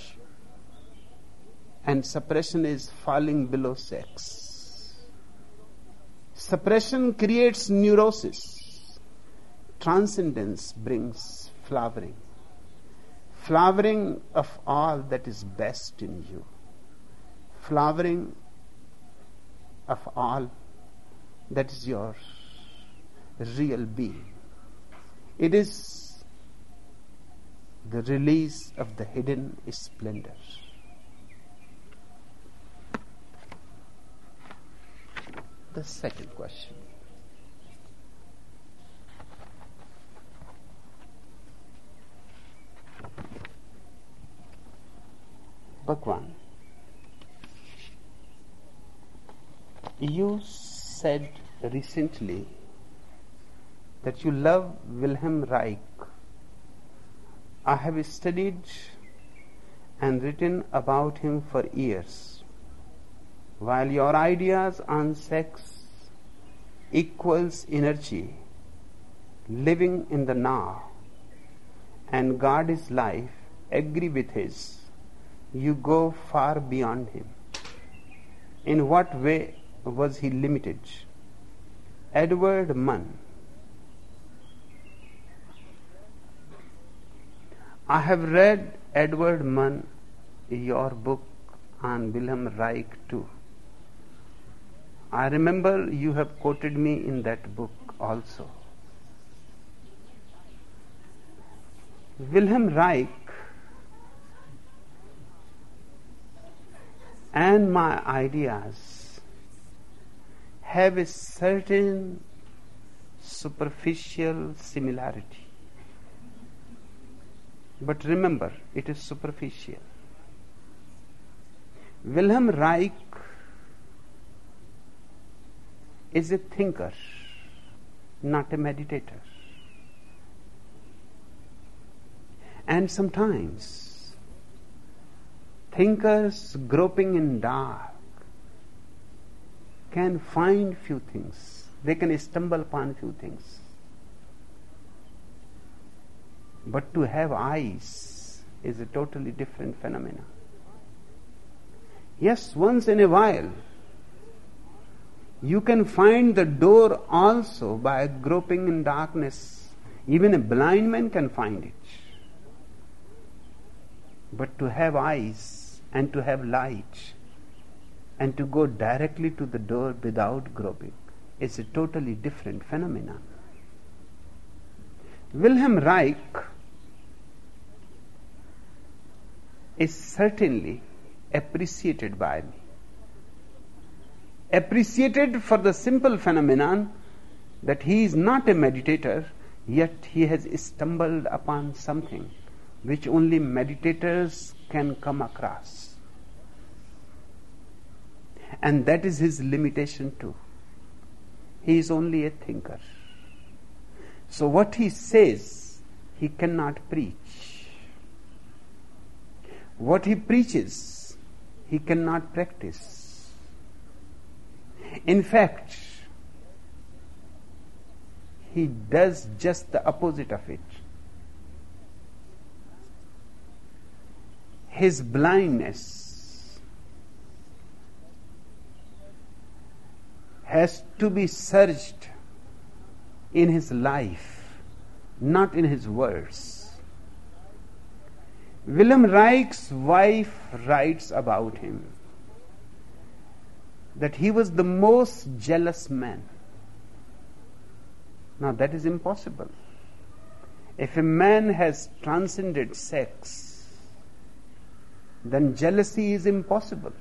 And suppression is falling below sex. Suppression creates neurosis. Transcendence brings flowering. Flowering of all that is best in you. Flowering of all that is your real being. It is the release of the hidden splendor. The second question. Bhagwan, you said recently that you love Wilhelm Reich. I have studied and written about him for years. While your ideas on sex equals energy, living in the now, and God is life agree with his, you go far beyond him. In what way was he limited? Edward Munn. I have read Edward Munn, your book on Wilhelm Reich too. I remember you have quoted me in that book also. Wilhelm Reich and my ideas have a certain superficial similarity. But remember, it is superficial. Wilhelm Reich is a thinker, not a meditator. And sometimes thinkers groping in dark can find few things. They can stumble upon few things. But to have eyes is a totally different phenomenon. Yes, once in a while, you can find the door also by groping in darkness. Even a blind man can find it. But to have eyes and to have light and to go directly to the door without groping is a totally different phenomenon. Wilhelm Reich is certainly appreciated by me. Appreciated for the simple phenomenon that he is not a meditator, yet he has stumbled upon something which only meditators can come across. And that is his limitation too. He is only a thinker. So what he says, he cannot preach. What he preaches, he cannot practice. In fact, he does just the opposite of it. His blindness has to be searched in his life, not in his words. Wilhelm Reich's wife writes about him that he was the most jealous man. Now that is impossible. If a man has transcended sex, then jealousy is impossible.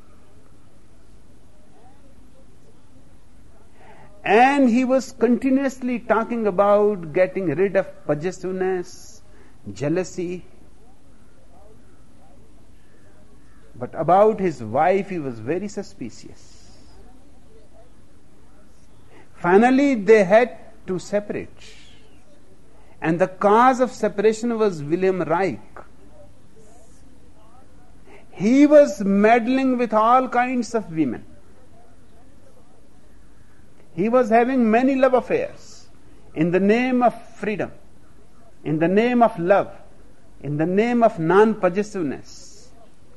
And he was continuously talking about getting rid of possessiveness, jealousy. But about his wife, he was very suspicious. Finally, they had to separate. And the cause of separation was Wilhelm Reich. He was meddling with all kinds of women. He was having many love affairs in the name of freedom, in the name of love, in the name of non-possessiveness,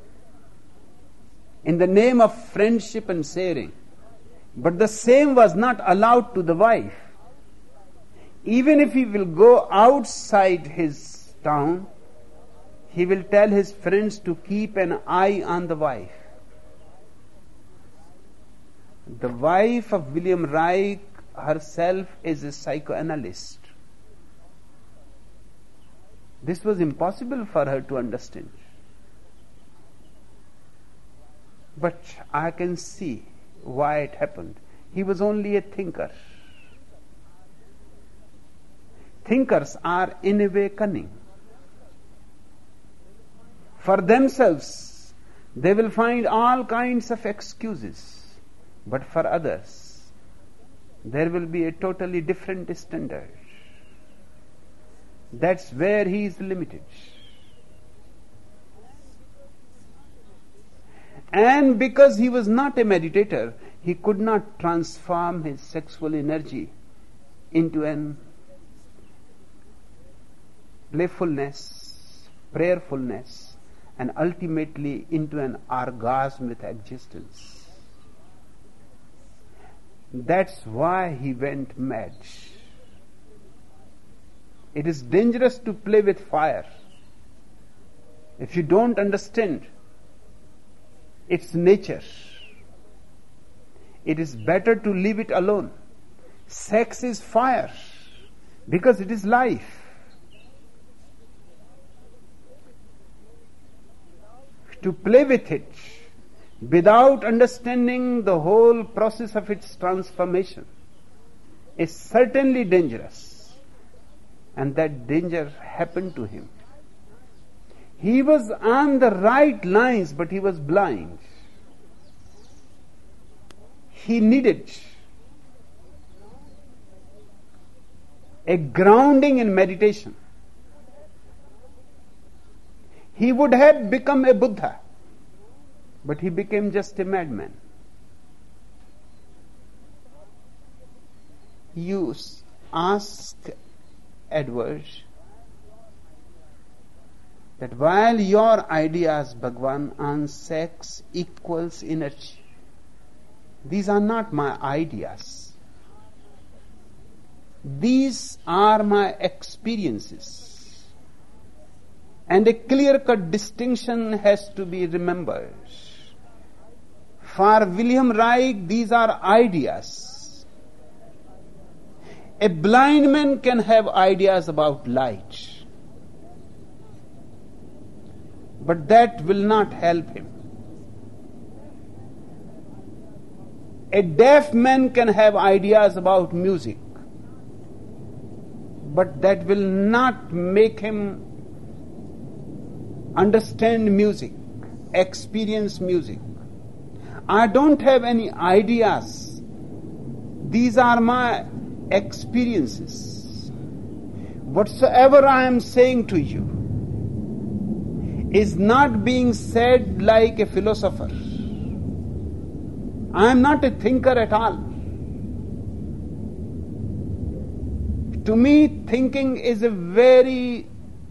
in the name of friendship and sharing. But the same was not allowed to the wife. Even if he will go outside his town, he will tell his friends to keep an eye on the wife. The wife of Wilhelm Reich herself is a psychoanalyst. This was impossible for her to understand. But I can see why it happened. He was only a thinker. Thinkers are in a way cunning. For themselves, they will find all kinds of excuses. But for others, there will be a totally different standard. That's where he is limited. And because he was not a meditator, he could not transform his sexual energy into an playfulness, prayerfulness, and ultimately into an orgasm with existence. That's why he went mad. It is dangerous to play with fire. If you don't understand its nature, it is better to leave it alone. Sex is fire because it is life. To play with it without understanding the whole process of its transformation is certainly dangerous. And that danger happened to him. He was on the right lines, but he was blind. He needed a grounding in meditation. He would have become a Buddha, but he became just a madman. You ask Edward that while your ideas, Bhagwan, on sex equals energy, these are not my ideas. These are my experiences. And a clear-cut distinction has to be remembered. For Wilhelm Reich, these are ideas. A blind man can have ideas about light, but that will not help him. A deaf man can have ideas about music, but that will not make him understand music, experience music. I don't have any ideas. These are my experiences. Whatsoever I am saying to you is not being said like a philosopher. I am not a thinker at all. To me, thinking is a very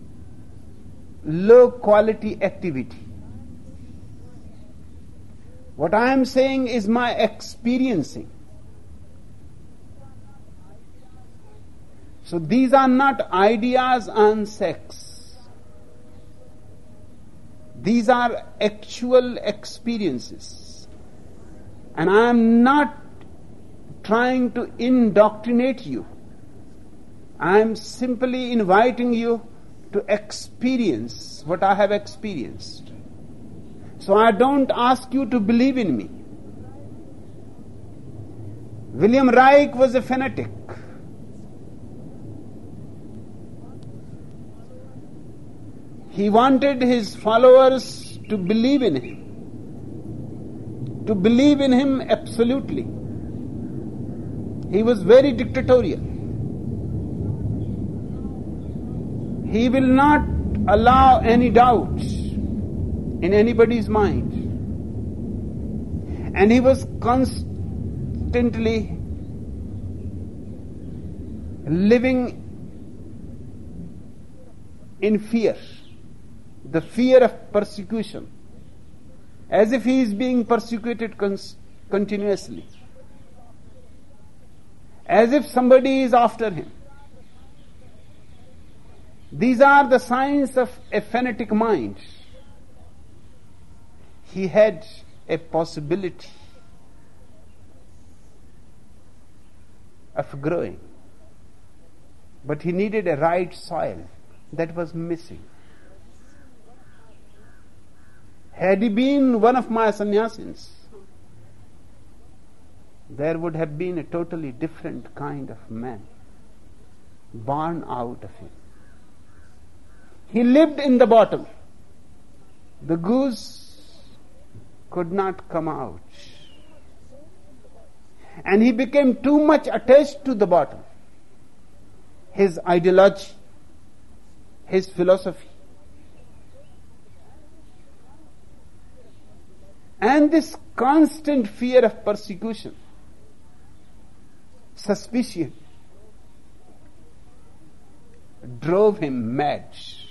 low quality activity. What I am saying is my experiencing. So these are not ideas on sex. These are actual experiences. And I am not trying to indoctrinate you. I am simply inviting you to experience what I have experienced. So I don't ask you to believe in me. William Reich was a fanatic. He wanted his followers to believe in him, to believe in him absolutely. He was very dictatorial. He will not allow any doubt in anybody's mind. And he was constantly living in fear, the fear of persecution, as if he is being persecuted cons- continuously, as if somebody is after him. These are the signs of a fanatic mind. He had a possibility of growing, but he needed a right soil that was missing. Had he been one of my sannyasins, there would have been a totally different kind of man born out of him. He lived in the bottle. The goose could not come out. And he became too much attached to the bottle. His ideology, his philosophy. And this constant fear of persecution, suspicion, drove him mad.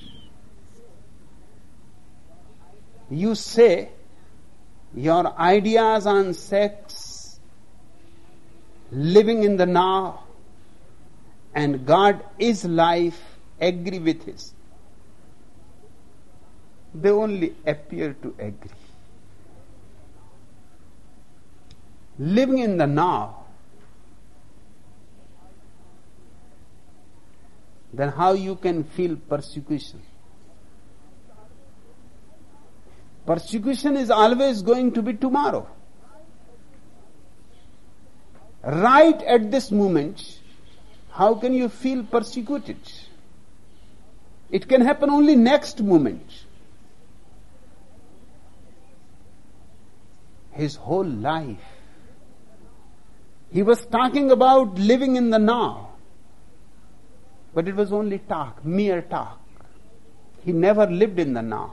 You say your ideas on sex, living in the now, and God is life agree with his. They only appear to agree. Living in the now, then how you can feel persecution? Persecution is always going to be tomorrow. Right at this moment, how can you feel persecuted? It can happen only next moment. His whole life, he was talking about living in the now, but it was only talk, mere talk. He never lived in the now.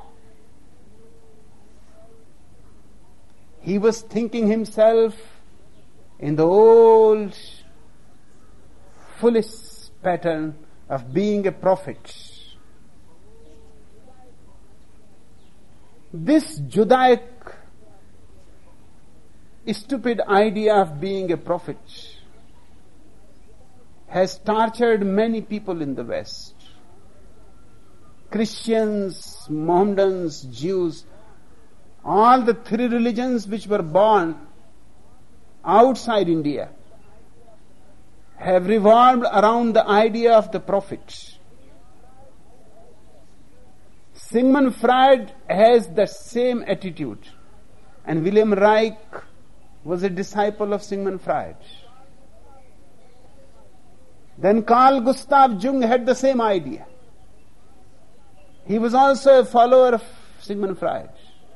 He was thinking himself in the old foolish pattern of being a prophet. This Judaic stupid idea of being a prophet has tortured many people in the West. Christians, Mohammedans, Jews, all the three religions which were born outside India have revolved around the idea of the prophet. Sigmund Freud has the same attitude, and William Reich was a disciple of Sigmund Freud. Then Carl Gustav Jung had the same idea. He was also a follower of Sigmund Freud.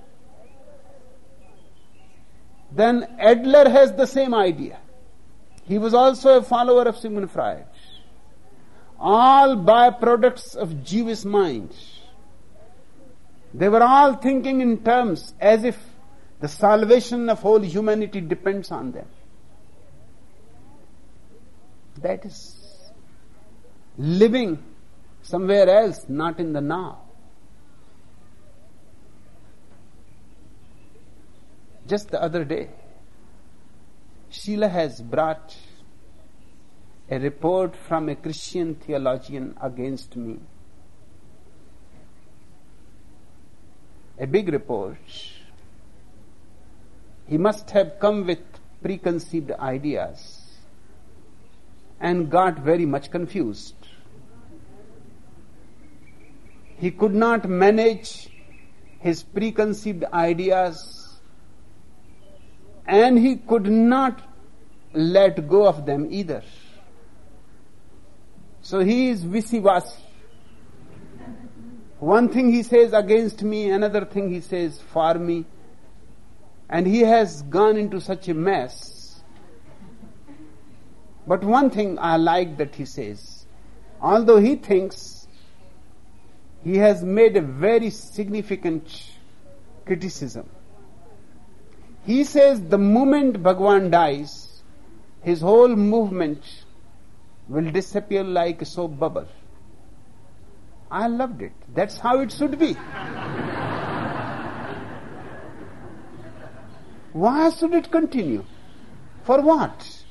Then Adler has the same idea. He was also a follower of Sigmund Freud. all byproducts of Jewish mind. They were all thinking in terms as if the salvation of whole humanity depends on them. That is living somewhere else, not in the now. Just the other day, Sheila has brought a report from a Christian theologian against me. A big report. He must have come with preconceived ideas and got very much confused. He could not manage his preconceived ideas, and he could not let go of them either. So he is wishy-washy. One thing he says against me, another thing he says for me, and he has gone into such a mess. But one thing I like that he says, although he thinks he has made a very significant criticism. He says the moment Bhagwan dies, his whole movement will disappear like a soap bubble. I loved it. That's how it should be. Why should it continue? For what?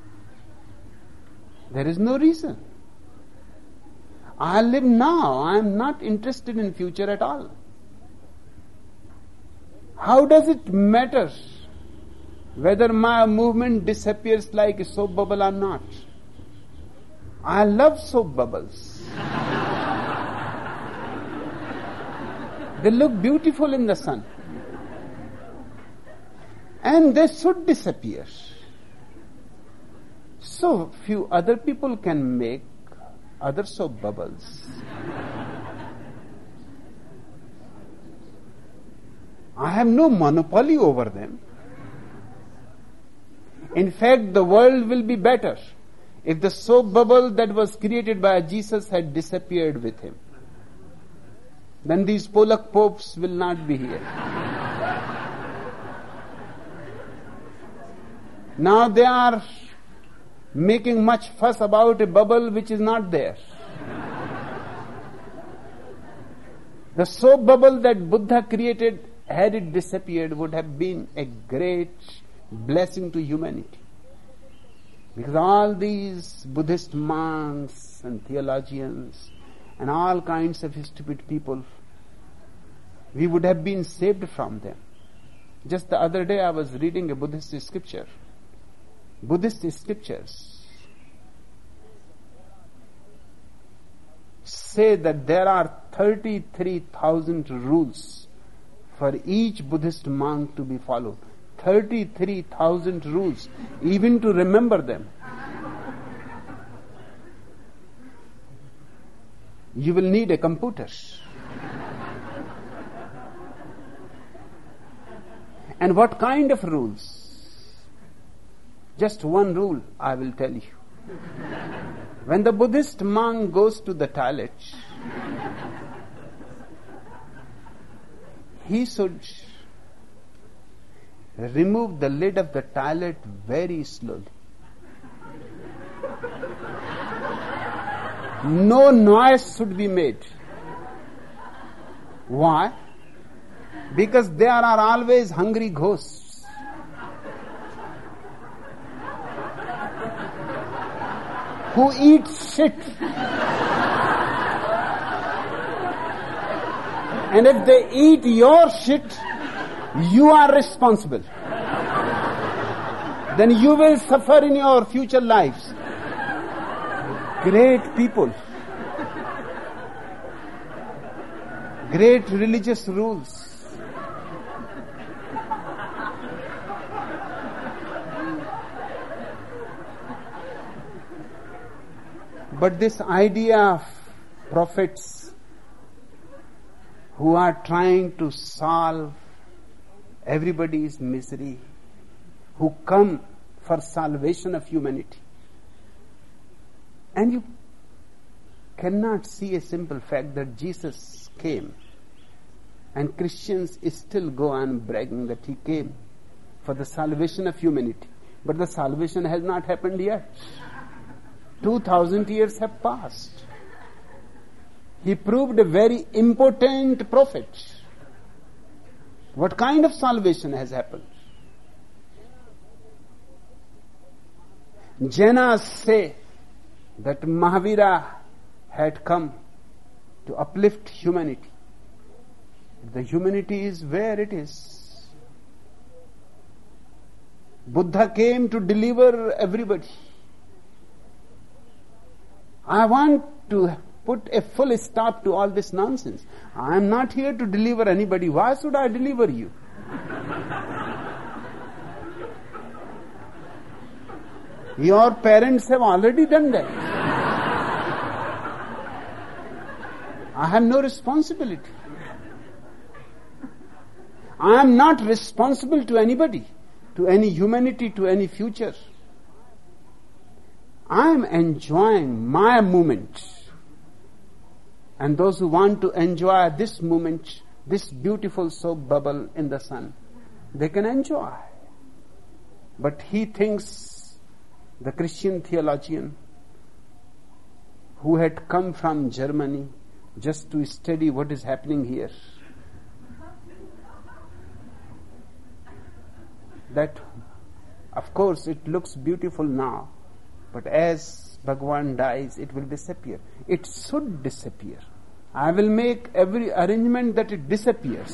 There is no reason. I live now. I am not interested in future at all. How does it matter whether my movement disappears like a soap bubble or not? I love soap bubbles. They look beautiful in the sun. And they should disappear. So few other people can make other soap bubbles. I have no monopoly over them. In fact, the world will be better if the soap bubble that was created by Jesus had disappeared with him. Then these Polak popes will not be here. Now they are making much fuss about a bubble which is not there. The soap bubble that Buddha created, had it disappeared, would have been a great blessing to humanity. Because all these Buddhist monks and theologians and all kinds of stupid people, we would have been saved from them. Just the other day I was reading a Buddhist scripture. Buddhist scriptures say that there are thirty-three thousand rules for each Buddhist monk to be followed. thirty-three thousand rules, even to remember them. You will need a computer. And what kind of rules? Just one rule I will tell you. When the Buddhist monk goes to the toilet, he should remove the lid of the toilet very slowly. No noise should be made. Why? Because there are always hungry ghosts. Who eat shit. And if they eat your shit, you are responsible. Then you will suffer in your future lives. Great people. Great religious rules. But this idea of prophets who are trying to solve everybody's misery, who come for salvation of humanity, and you cannot see a simple fact that Jesus came, and Christians still go on bragging that he came for the salvation of humanity. But the salvation has not happened yet. Two thousand years have passed. He proved a very important prophet. What kind of salvation has happened? Jainas say that Mahavira had come to uplift humanity. The humanity is where it is. Buddha came to deliver everybody. I want to put a full stop to all this nonsense. I am not here to deliver anybody. Why should I deliver you? Your parents have already done that. I have no responsibility. I am not responsible to anybody, to any humanity, to any future. I am enjoying my moment. And those who want to enjoy this moment, this beautiful soap bubble in the sun, they can enjoy. But he thinks, the Christian theologian who had come from Germany just to study what is happening here, that of course it looks beautiful now, but as Bhagwan dies, it will disappear. It should disappear. I will make every arrangement that it disappears.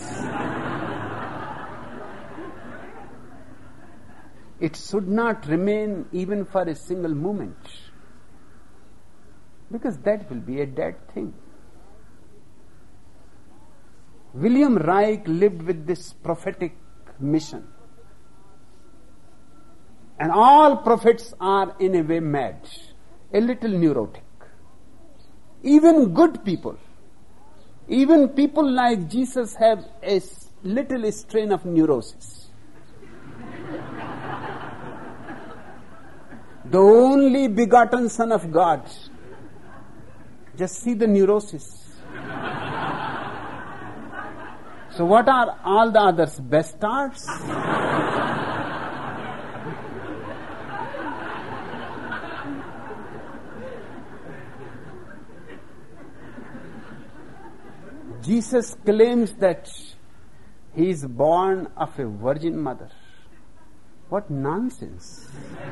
It should not remain even for a single moment, because that will be a dead thing. William Reich lived with this prophetic mission. And all prophets are in a way mad, a little neurotic. Even good people, even people like Jesus have a little strain of neurosis. The only begotten Son of God, just see the neurosis. So what are all the others? Bastards? Jesus claims that he is born of a virgin mother. What nonsense.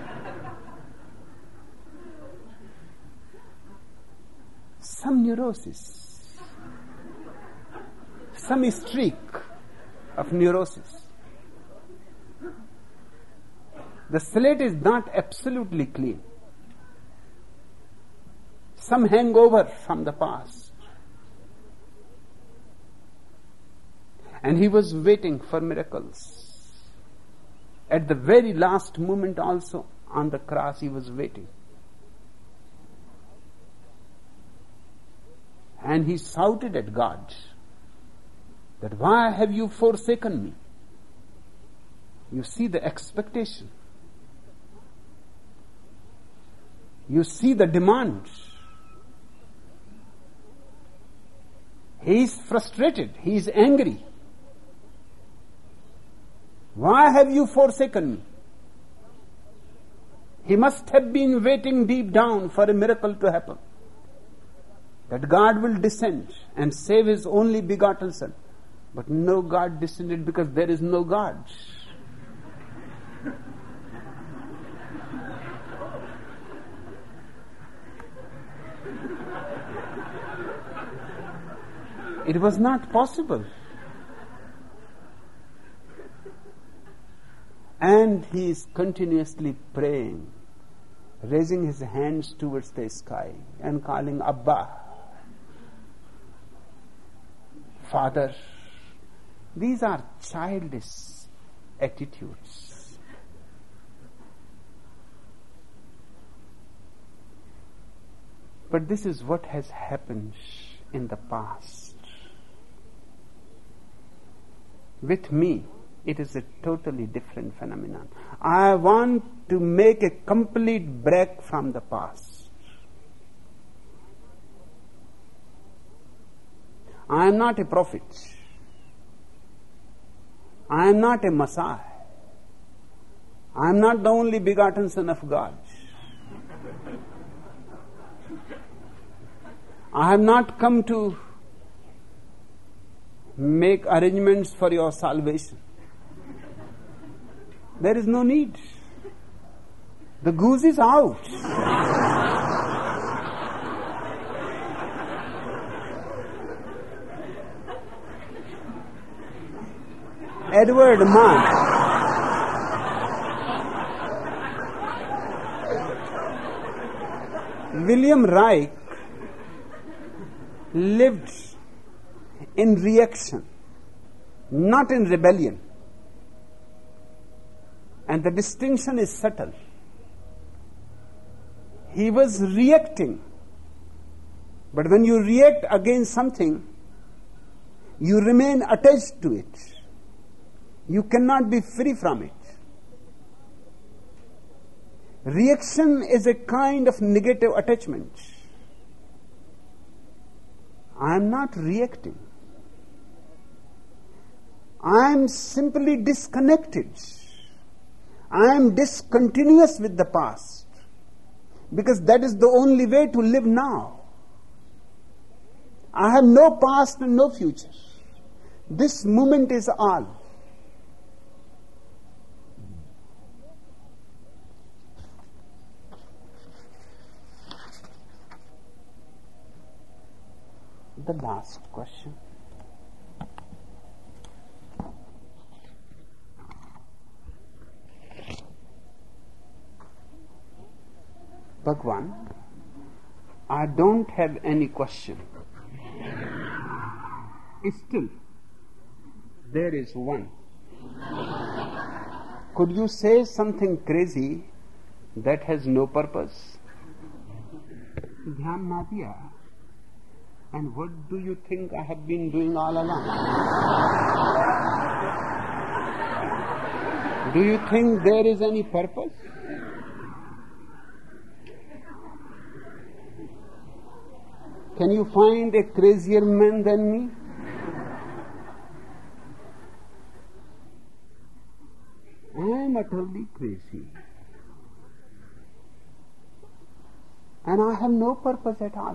Some neurosis, some streak of neurosis. The slate is not absolutely clean. Some hangover from the past. And he was waiting for miracles. At the very last moment also, on the cross, he was waiting. And he shouted at God that, why have you forsaken me? You see the expectation. You see the demand. He is frustrated. He is angry. Why have you forsaken me? He must have been waiting deep down for a miracle to happen. That God will descend and save his only begotten Son. But no God descended because there is no God. It was not possible. And he is continuously praying, raising his hands towards the sky and calling Abba, Father. These are childish attitudes. But this is what has happened in the past. With me, it is a totally different phenomenon. I want to make a complete break from the past. I am not a prophet. I am not a Messiah. I am not the only begotten Son of God. I have not come to make arrangements for your salvation. There is no need. The goose is out. Edward Munch. William Reich lived in reaction, not in rebellion. And the distinction is subtle. He was reacting. But when you react against something, you remain attached to it. You cannot be free from it. Reaction is a kind of negative attachment. I am not reacting. I am simply disconnected. I am discontinuous with the past, because that is the only way to live now. I have no past and no future. This moment is all. The last question. Bhagwan, I don't have any question. Still, there is one. Could you say something crazy that has no purpose? Dhyan na diya. And what do you think I have been doing all along? Do you think there is any purpose? Can you find a crazier man than me? I am utterly crazy. And I have no purpose at all.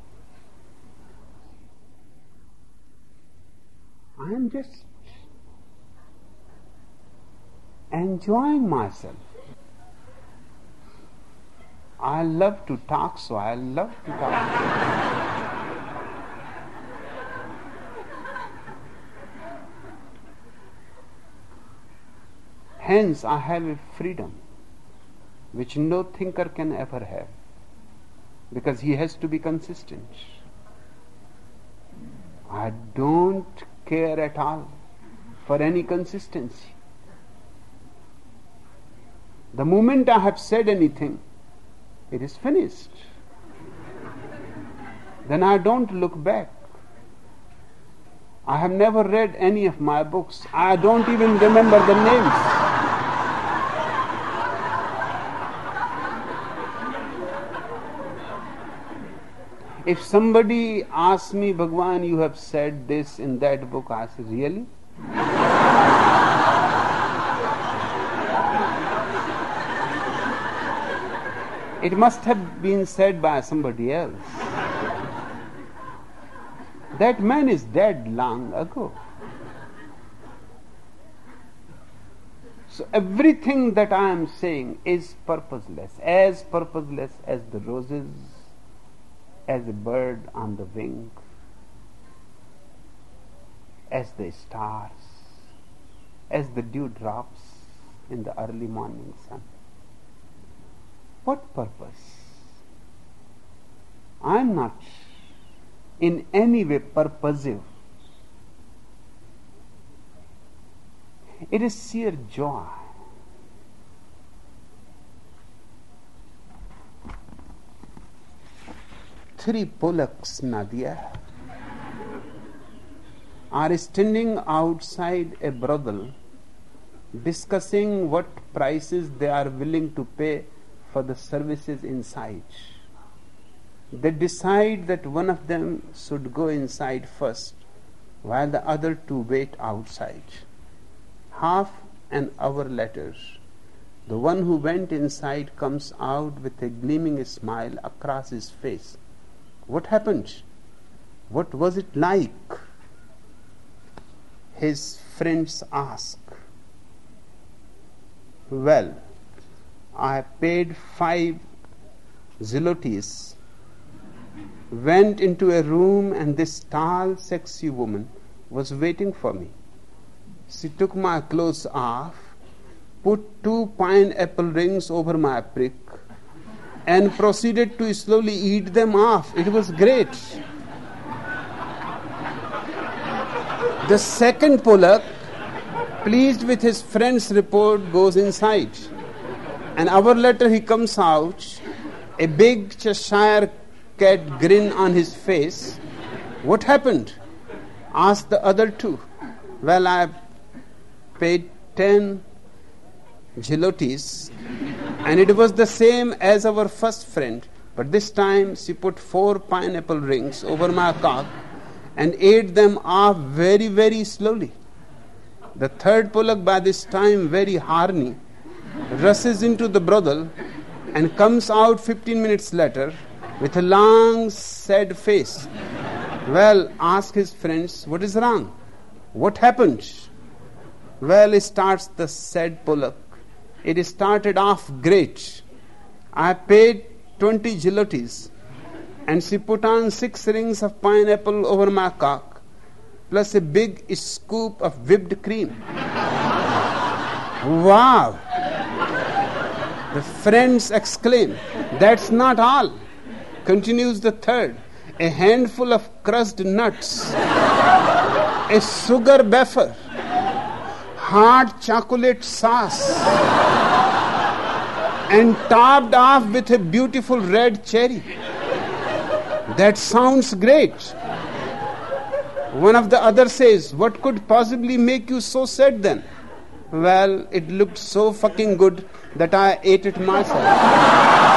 I am just enjoying myself. I love to talk, so I love to talk. Hence, I have a freedom which no thinker can ever have, because he has to be consistent. I don't care at all for any consistency. The moment I have said anything, it is finished. Then I don't look back. I have never read any of my books. I don't even remember the names. If somebody asks me, Bhagwan, you have said this in that book, I say, really? It must have been said by somebody else. That man is dead long ago. So everything that I am saying is purposeless, as purposeless as the roses, as a bird on the wing, as the stars, as the dewdrops in the early morning sun. What purpose? I am not in any way purposive. It is sheer joy. Three Polacks, Nadia, are standing outside a brothel discussing what prices they are willing to pay for the services inside. They decide that one of them should go inside first while the other two wait outside. Half an hour later, the one who went inside comes out with a gleaming smile across his face. What happened? What was it like? His friends ask. Well, I paid five zlotys, went into a room, and this tall, sexy woman was waiting for me. She took my clothes off, put two pineapple rings over my prick, and proceeded to slowly eat them off. It was great. The second Polak, pleased with his friend's report, goes inside. An hour later he comes out, a big Cheshire cat grin on his face. What happened? Asked the other two. Well, I paid ten zlotys, and it was the same as our first friend, but this time she put four pineapple rings over my cock and ate them off very, very slowly. The third Polak, by this time very horny, rushes into the brothel and comes out fifteen minutes later with a long, sad face. Well, ask his friends, what is wrong? What happened? Well, starts the sad Polak. It started off great. I paid twenty zlotys, and she put on six rings of pineapple over my cock, plus a big scoop of whipped cream. Wow! The friends exclaim. That's not all. Continues the third. A handful of crushed nuts, a sugar wafer, hard chocolate sauce, and topped off with a beautiful red cherry. That sounds great. One of the others says, what could possibly make you so sad then? Well, it looked so fucking good that I ate it myself.